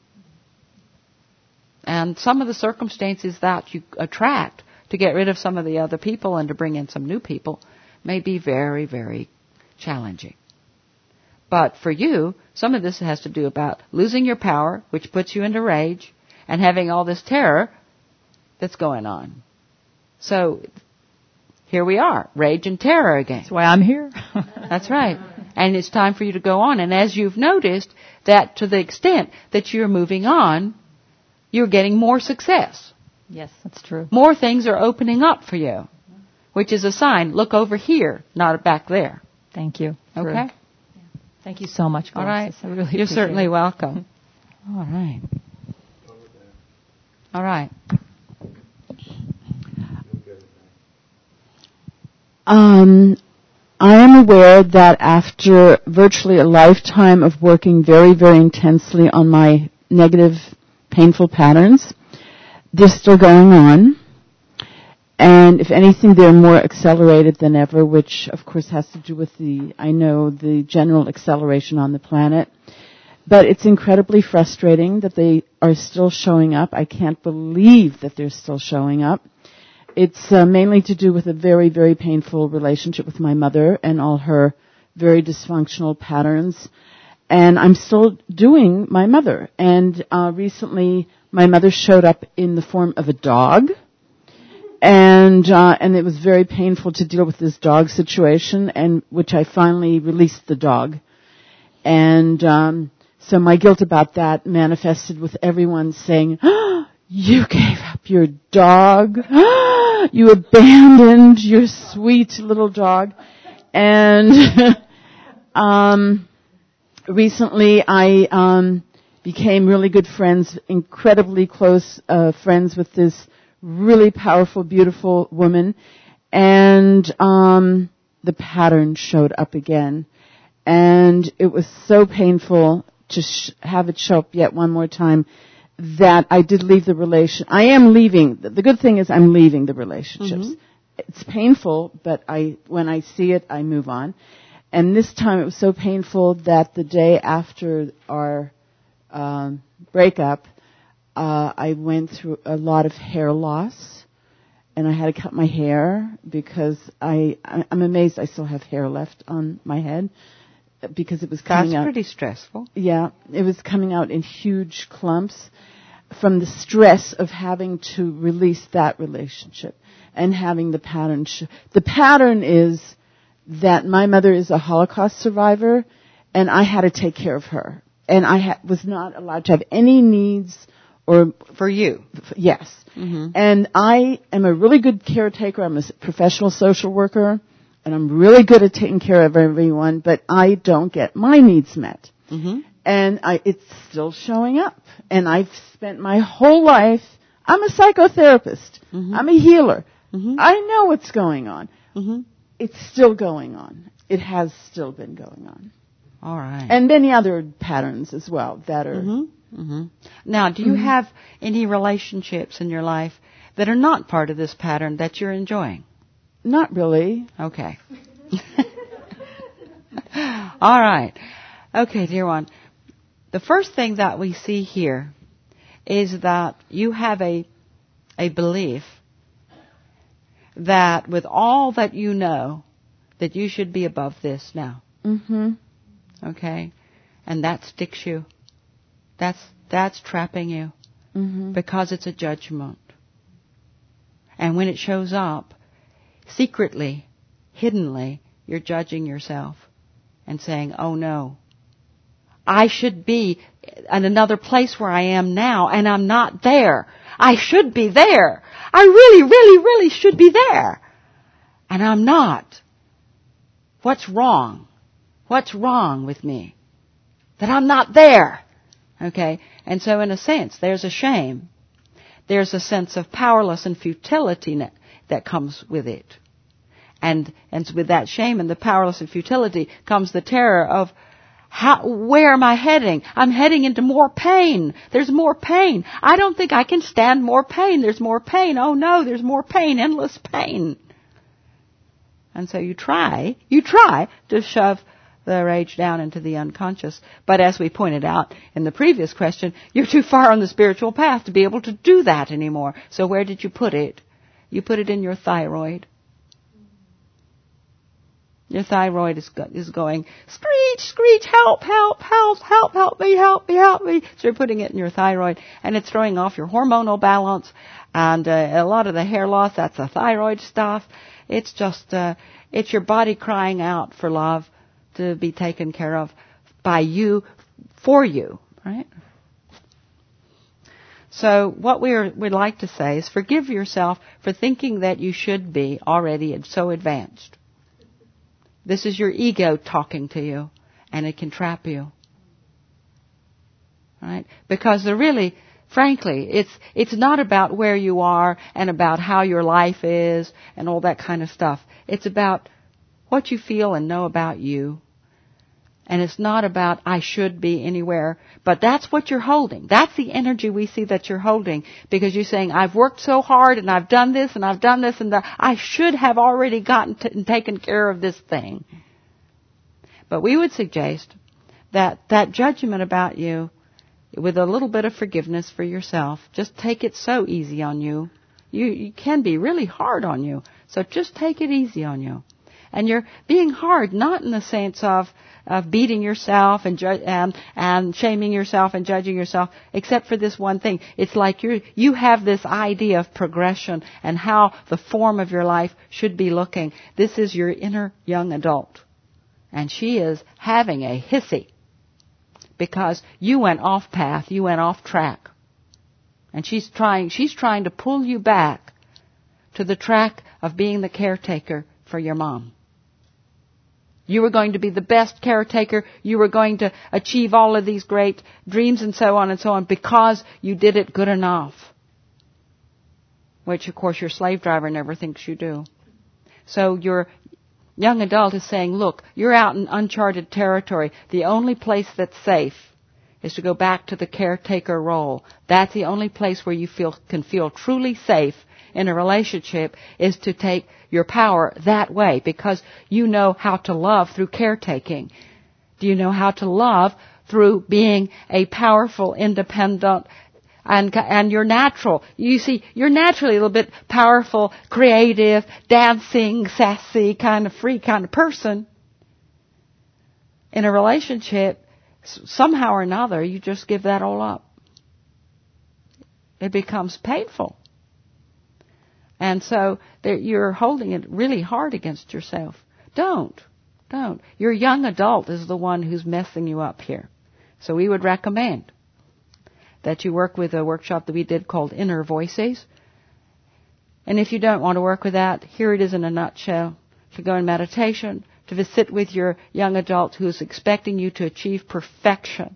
And some of the circumstances that you attract to get rid of some of the other people and to bring in some new people may be very, very challenging. But for you, some of this has to do about losing your power, which puts you into rage, and having all this terror that's going on. So here we are, rage and terror again. That's why I'm here. That's right. And it's time for you to go on. And as you've noticed, that to the extent that you're moving on, you're getting more success. Yes, that's true. More things are opening up for you, which is a sign, look over here, not back there. Thank you. Okay? True. Thank you so much, Glasses. All right. I really You're certainly it. welcome. All right. All right. I am aware that after virtually a lifetime of working very, very intensely on my negative, painful patterns, they're still going on. And if anything, they're more accelerated than ever, which of course has to do with the general acceleration on the planet. But it's incredibly frustrating that they are still showing up. I can't believe that they're still showing up. It's mainly to do with a very, very painful relationship with my mother and all her very dysfunctional patterns. And I'm still doing my mother. And recently, my mother showed up in the form of a dog. And it was very painful to deal with this dog situation, and which I finally released the dog. And so my guilt about that manifested with everyone saying, oh, you gave up your dog. You abandoned your sweet little dog. And recently I became really good friends, incredibly close friends with this really powerful, beautiful woman. And the pattern showed up again. And it was so painful to have it show up yet one more time that I did leave the relation. I am leaving. The good thing is I'm leaving the relationships. Mm-hmm. It's painful, but when I see it, I move on. And this time it was so painful that the day after our breakup, I went through a lot of hair loss, and I had to cut my hair because I'm amazed I still have hair left on my head. Because it was coming out. That's pretty stressful. Yeah, it was coming out in huge clumps from the stress of having to release that relationship and having the pattern. The pattern is that my mother is a Holocaust survivor, and I had to take care of her, and I was not allowed to have any needs or for you. Yes, mm-hmm. And I am a really good caretaker. I'm a professional social worker. And I'm really good at taking care of everyone, but I don't get my needs met. Mm-hmm. And it's still showing up. And I've spent my whole life, I'm a psychotherapist. Mm-hmm. I'm a healer. Mm-hmm. I know what's going on. Mm-hmm. It's still going on. It has still been going on. All right. And many other patterns as well that are... Mm-hmm. Mm-hmm. Now, do you have any relationships in your life that are not part of this pattern that you're enjoying? Not really. Okay. All right. Okay, dear one. The first thing that we see here is that you have a belief that with all that you know, that you should be above this now. Mm-hmm. Okay? And that sticks you. That's trapping you. Mm-hmm. Because it's a judgment. And when it shows up, secretly, hiddenly, you're judging yourself and saying, oh no, I should be in another place where I am now and I'm not there. I should be there. I really, really, really should be there. And I'm not. What's wrong? What's wrong with me? That I'm not there. Okay? And so in a sense, there's a shame. There's a sense of powerlessness and futility that comes with it. And with that shame and the powerless and futility comes the terror of, where am I heading? I'm heading into more pain. There's more pain. I don't think I can stand more pain. There's more pain. Oh no, there's more pain, endless pain. And so you try to shove the rage down into the unconscious. But as we pointed out in the previous question, you're too far on the spiritual path to be able to do that anymore. So where did you put it? You put it in your thyroid. Your thyroid is going, screech, screech, help, help, help, help, help me, help me, help me. So you're putting it in your thyroid, and it's throwing off your hormonal balance, and a lot of the hair loss, that's the thyroid stuff. It's just, it's your body crying out for love to be taken care of by you, for you, right? So what we'd like to say is forgive yourself for thinking that you should be already so advanced. This is your ego talking to you, and it can trap you. Right? Because frankly, it's not about where you are and about how your life is and all that kind of stuff. It's about what you feel and know about you. And it's not about I should be anywhere, but that's what you're holding. That's the energy we see that you're holding, because you're saying, I've worked so hard and I've done this and I've done this and that. I should have already gotten and taken care of this thing. But we would suggest that judgment about you, with a little bit of forgiveness for yourself, just take it so easy on you. You can be really hard on you, so just take it easy on you. And you're being hard, not in the sense of beating yourself and shaming yourself and judging yourself, except for this one thing. It's like you have this idea of progression and how the form of your life should be looking. This is your inner young adult. And she is having a hissy because you went off path, you went off track. And she's trying to pull you back to the track of being the caretaker for your mom. You were going to be the best caretaker. You were going to achieve all of these great dreams and so on because you did it good enough. Which, of course, your slave driver never thinks you do. So your young adult is saying, look, you're out in uncharted territory. The only place that's safe is to go back to the caretaker role. That's the only place where you can feel truly safe in a relationship, is to take your power that way, because you know how to love through caretaking. Do you know how to love through being a powerful, independent, and you're natural. You see, you're naturally a little bit powerful, creative, dancing, sassy, kind of free kind of person. In a relationship, somehow or another, you just give that all up. It becomes painful. And so you're holding it really hard against yourself. Don't. Your young adult is the one who's messing you up here. So we would recommend that you work with a workshop that we did called Inner Voices. And if you don't want to work with that, here it is in a nutshell. To go in meditation, to sit with your young adult who's expecting you to achieve perfection.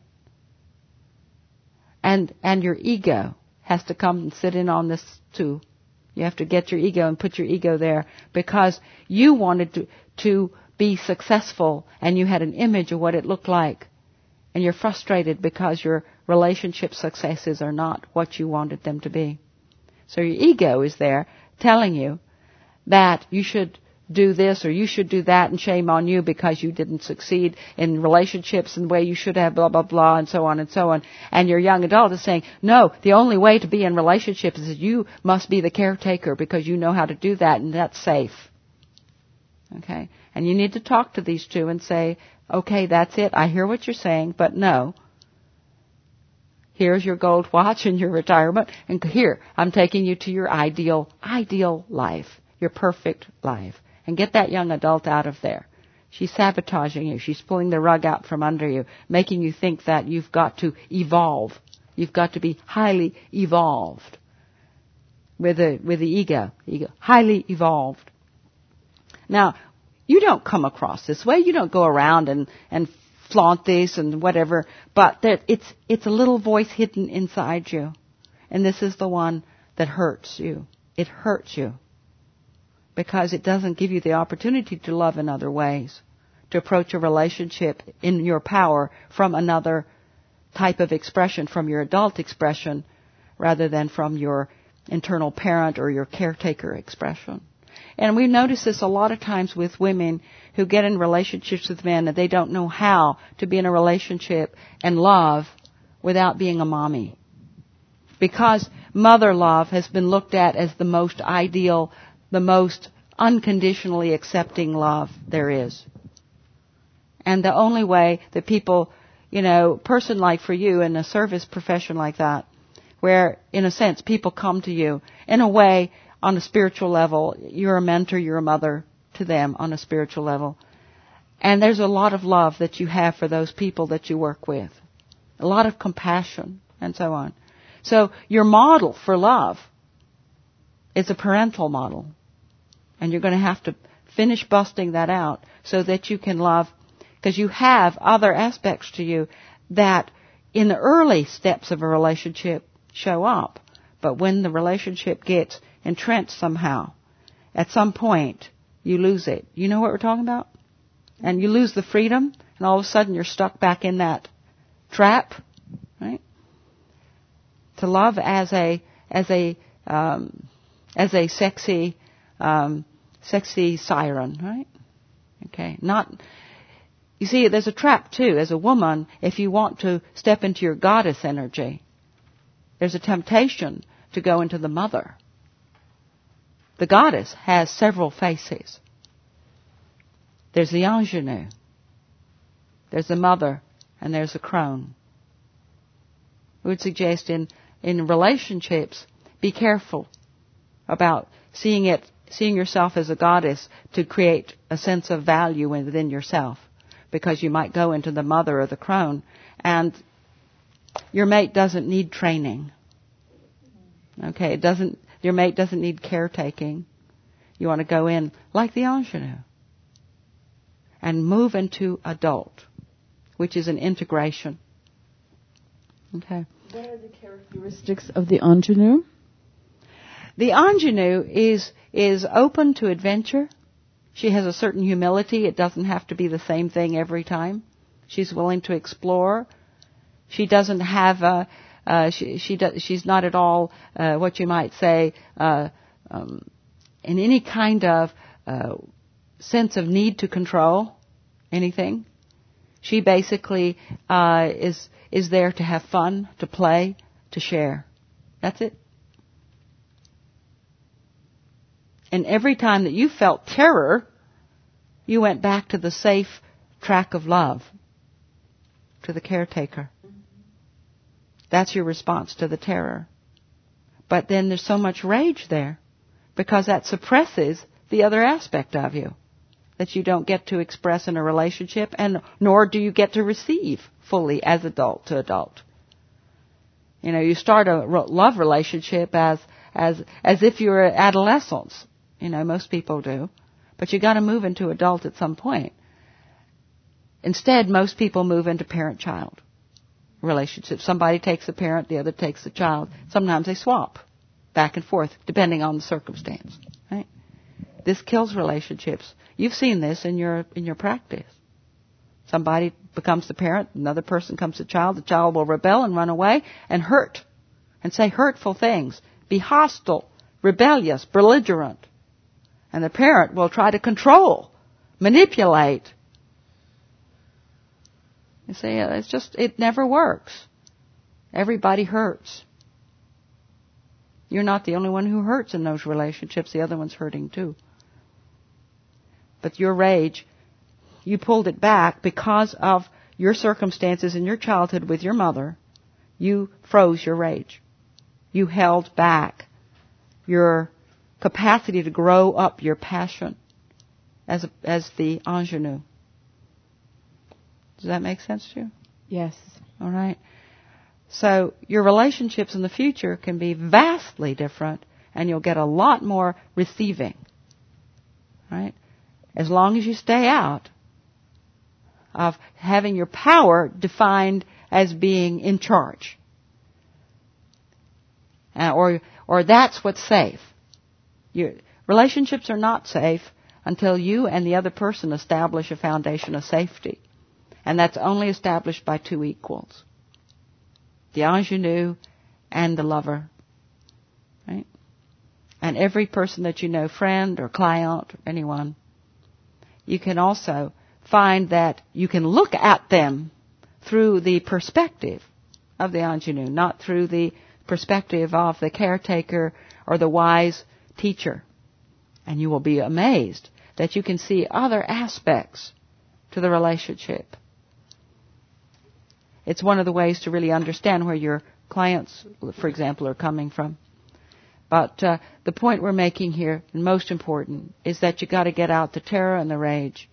And your ego has to come and sit in on this too. You have to get your ego and put your ego there, because you wanted to be successful and you had an image of what it looked like. And you're frustrated because your relationship successes are not what you wanted them to be. So your ego is there telling you that you should do this or you should do that, and shame on you because you didn't succeed in relationships in the way you should have, blah, blah, blah, and so on and so on. And your young adult is saying, no, the only way to be in relationships is that you must be the caretaker because you know how to do that, and that's safe. Okay? And you need to talk to these two and say, okay, that's it. I hear what you're saying, but no. Here's your gold watch and your retirement, and here, I'm taking you to your ideal life, your perfect life. And get that young adult out of there. She's sabotaging you. She's pulling the rug out from under you, making you think that you've got to evolve. You've got to be highly evolved with the ego, highly evolved. Now, you don't come across this way. You don't go around and flaunt this and whatever, but it's a little voice hidden inside you. And this is the one that hurts you. It hurts you. because it doesn't give you the opportunity to love in other ways, to approach a relationship in your power from another type of expression, from your adult expression, rather than from your internal parent or your caretaker expression. And we notice this a lot of times with women who get in relationships with men and they don't know how to be in a relationship and love without being a mommy. Because mother love has been looked at as the most ideal, the most unconditionally accepting love there is. And the only way that people, person like for you in a service profession like that, where in a sense people come to you in a way on a spiritual level, you're a mentor, you're a mother to them on a spiritual level. And there's a lot of love that you have for those people that you work with. A lot of compassion and so on. So your model for love is a parental model. And you're going to have to finish busting that out so that you can love, because you have other aspects to you that in the early steps of a relationship show up. But when the relationship gets entrenched somehow, at some point, you lose it. You know what we're talking about? And you lose the freedom, and all of a sudden you're stuck back in that trap, right? To love as a sexy siren, right? Okay, you see, there's a trap too. As a woman, if you want to step into your goddess energy, there's a temptation to go into the mother. The goddess has several faces. There's the ingenue. There's the mother, and there's the crone. I would suggest in relationships, be careful about seeing yourself as a goddess to create a sense of value within yourself, because you might go into the mother or the crone, and your mate doesn't need training. Okay, your mate doesn't need caretaking. You want to go in like the ingenue and move into adult, which is an integration. Okay. What are the characteristics of the ingenue? The ingenue is open to adventure. She has a certain humility. It doesn't have to be the same thing every time. She's willing to explore. She doesn't have she's not at all what you might say in any kind of sense of need to control anything. She basically is there to have fun, to play, to share. That's it. And every time that you felt terror, you went back to the safe track of love, to the caretaker. That's your response to the terror. But then there's so much rage there, because that suppresses the other aspect of you that you don't get to express in a relationship, and nor do you get to receive fully as adult to adult. You start a love relationship as if you're adolescents. Most people do. But you got to move into adult at some point. Instead, most people move into parent-child relationships. Somebody takes the parent, the other takes the child. Sometimes they swap back and forth, depending on the circumstance. Right? This kills relationships. You've seen this in your practice. Somebody becomes the parent, another person comes the child will rebel and run away and hurt and say hurtful things, be hostile, rebellious, belligerent. And the parent will try to control, manipulate. You see, it never works. Everybody hurts. You're not the only one who hurts in those relationships. The other one's hurting too. But your rage, you pulled it back because of your circumstances in your childhood with your mother. You froze your rage. You held back your capacity to grow up your passion as the ingenue. Does that make sense to you? Yes. All right. So your relationships in the future can be vastly different, and you'll get a lot more receiving. Right? As long as you stay out of having your power defined as being in charge. Or that's what's safe. Relationships are not safe until you and the other person establish a foundation of safety. And that's only established by two equals. The ingenue and the lover. Right? And every person that you know, friend or client or anyone, you can also find that you can look at them through the perspective of the ingenue, not through the perspective of the caretaker or the wise teacher. And you will be amazed that you can see other aspects to the relationship. It's one of the ways to really understand where your clients, for example, are coming from. But the point we're making here, and most important, is that you got to get out the terror and the rage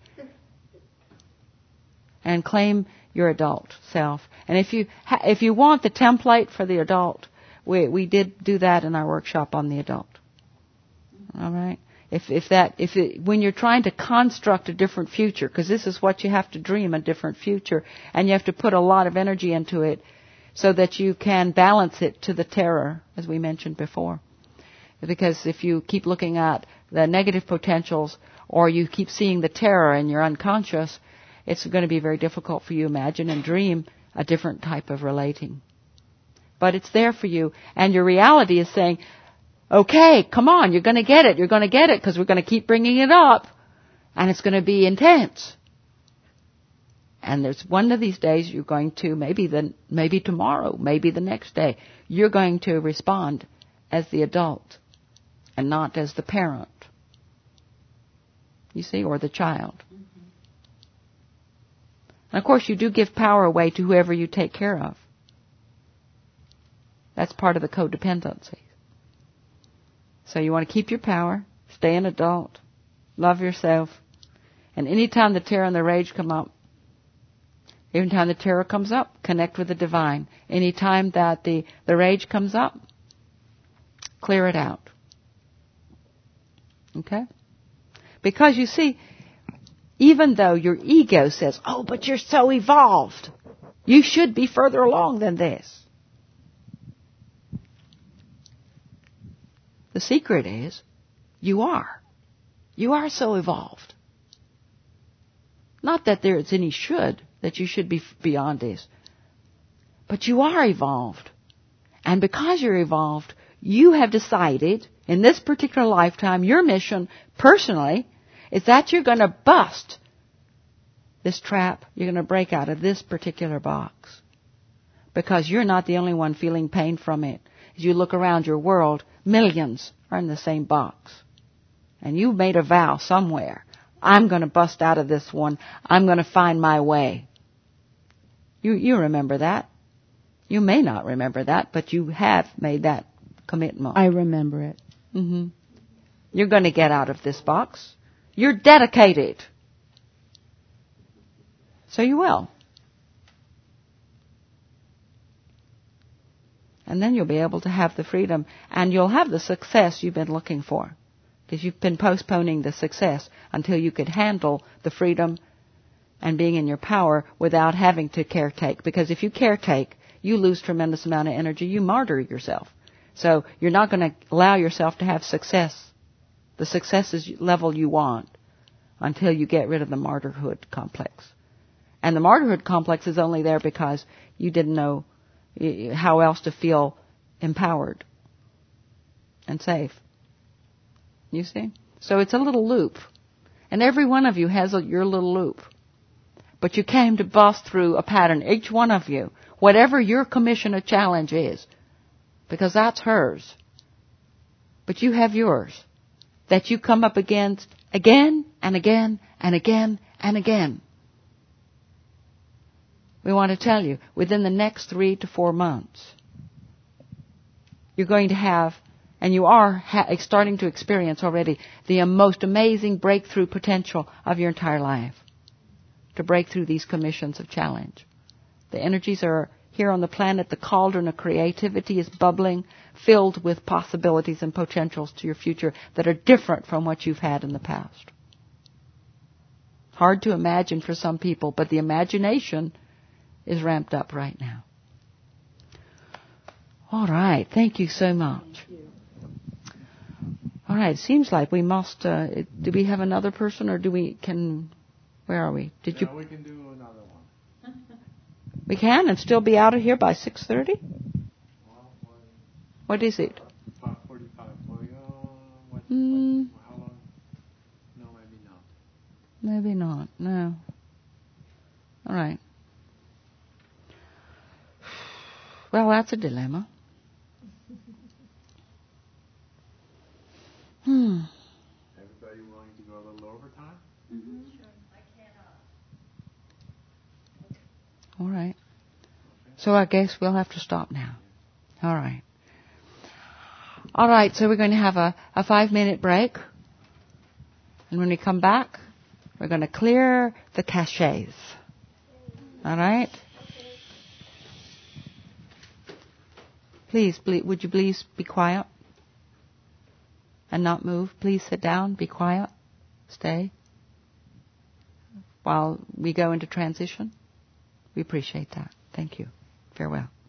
and claim your adult self. And if you want the template for the adult, we did do that in our workshop on the adult. All right. When you're trying to construct a different future, because this is what you have to dream, a different future, and you have to put a lot of energy into it so that you can balance it to the terror, as we mentioned before. Because if you keep looking at the negative potentials or you keep seeing the terror in your unconscious, it's going to be very difficult for you to imagine and dream a different type of relating. But it's there for you, and your reality is saying, okay, come on, you're going to get it, because we're going to keep bringing it up, and it's going to be intense. And there's one of these days you're going to, maybe tomorrow, maybe the next day, you're going to respond as the adult and not as the parent. You see, or the child. Mm-hmm. And of course you do give power away to whoever you take care of. That's part of the codependency. So you want to keep your power, stay an adult, love yourself, and anytime the terror and the rage come up, anytime the terror comes up, connect with the divine. Anytime that the rage comes up, clear it out. Okay? Because you see, even though your ego says, oh, but you're so evolved, you should be further along than this. The secret is, you are. You are so evolved. Not that there's any that you should be beyond this. But you are evolved. And because you're evolved, you have decided, in this particular lifetime, your mission, personally, is that you're going to bust this trap. You're going to break out of this particular box. Because you're not the only one feeling pain from it. As you look around your world, millions are in the same box. And you've made a vow somewhere. I'm going to bust out of this one. I'm going to find my way. You remember that. You may not remember that, but you have made that commitment. I remember it. Mm-hmm. You're going to get out of this box. You're dedicated. So you will. And then you'll be able to have the freedom, and you'll have the success you've been looking for. Because you've been postponing the success until you could handle the freedom and being in your power without having to caretake. Because if you caretake, you lose tremendous amount of energy. You martyr yourself. So you're not going to allow yourself to have success, the success level you want, until you get rid of the martyrhood complex. And the martyrhood complex is only there because you didn't know how else to feel empowered and safe. You see? So it's a little loop. And every one of you has your little loop. But you came to bust through a pattern, each one of you, whatever your commission or challenge is, because that's hers. But you have yours, that you come up against again and again and again and again. We want to tell you, within the next 3 to 4 months, you're going to have, and you are starting to experience already, the most amazing breakthrough potential of your entire life. To break through these commissions of challenge. The energies are here on the planet. The cauldron of creativity is bubbling, filled with possibilities and potentials to your future that are different from what you've had in the past. Hard to imagine for some people, but the imagination is ramped up right now. All right. Thank you so much. All right. Seems like we must. Do we have another person, or where are we? We can do another one. We can and still be out of here by 6:30. What is it? 5:45. How long? No, maybe not. Maybe not. No. All right. Well, that's a dilemma. Everybody willing to go a little overtime? Mm-hmm. Sure. I cannot. All right. So I guess we'll have to stop now. All right. All right, so we're going to have a 5-minute break. And when we come back, we're going to clear the caches. All right? Please, would you please be quiet and not move? Please sit down, be quiet, stay while we go into transition. We appreciate that. Thank you. Farewell.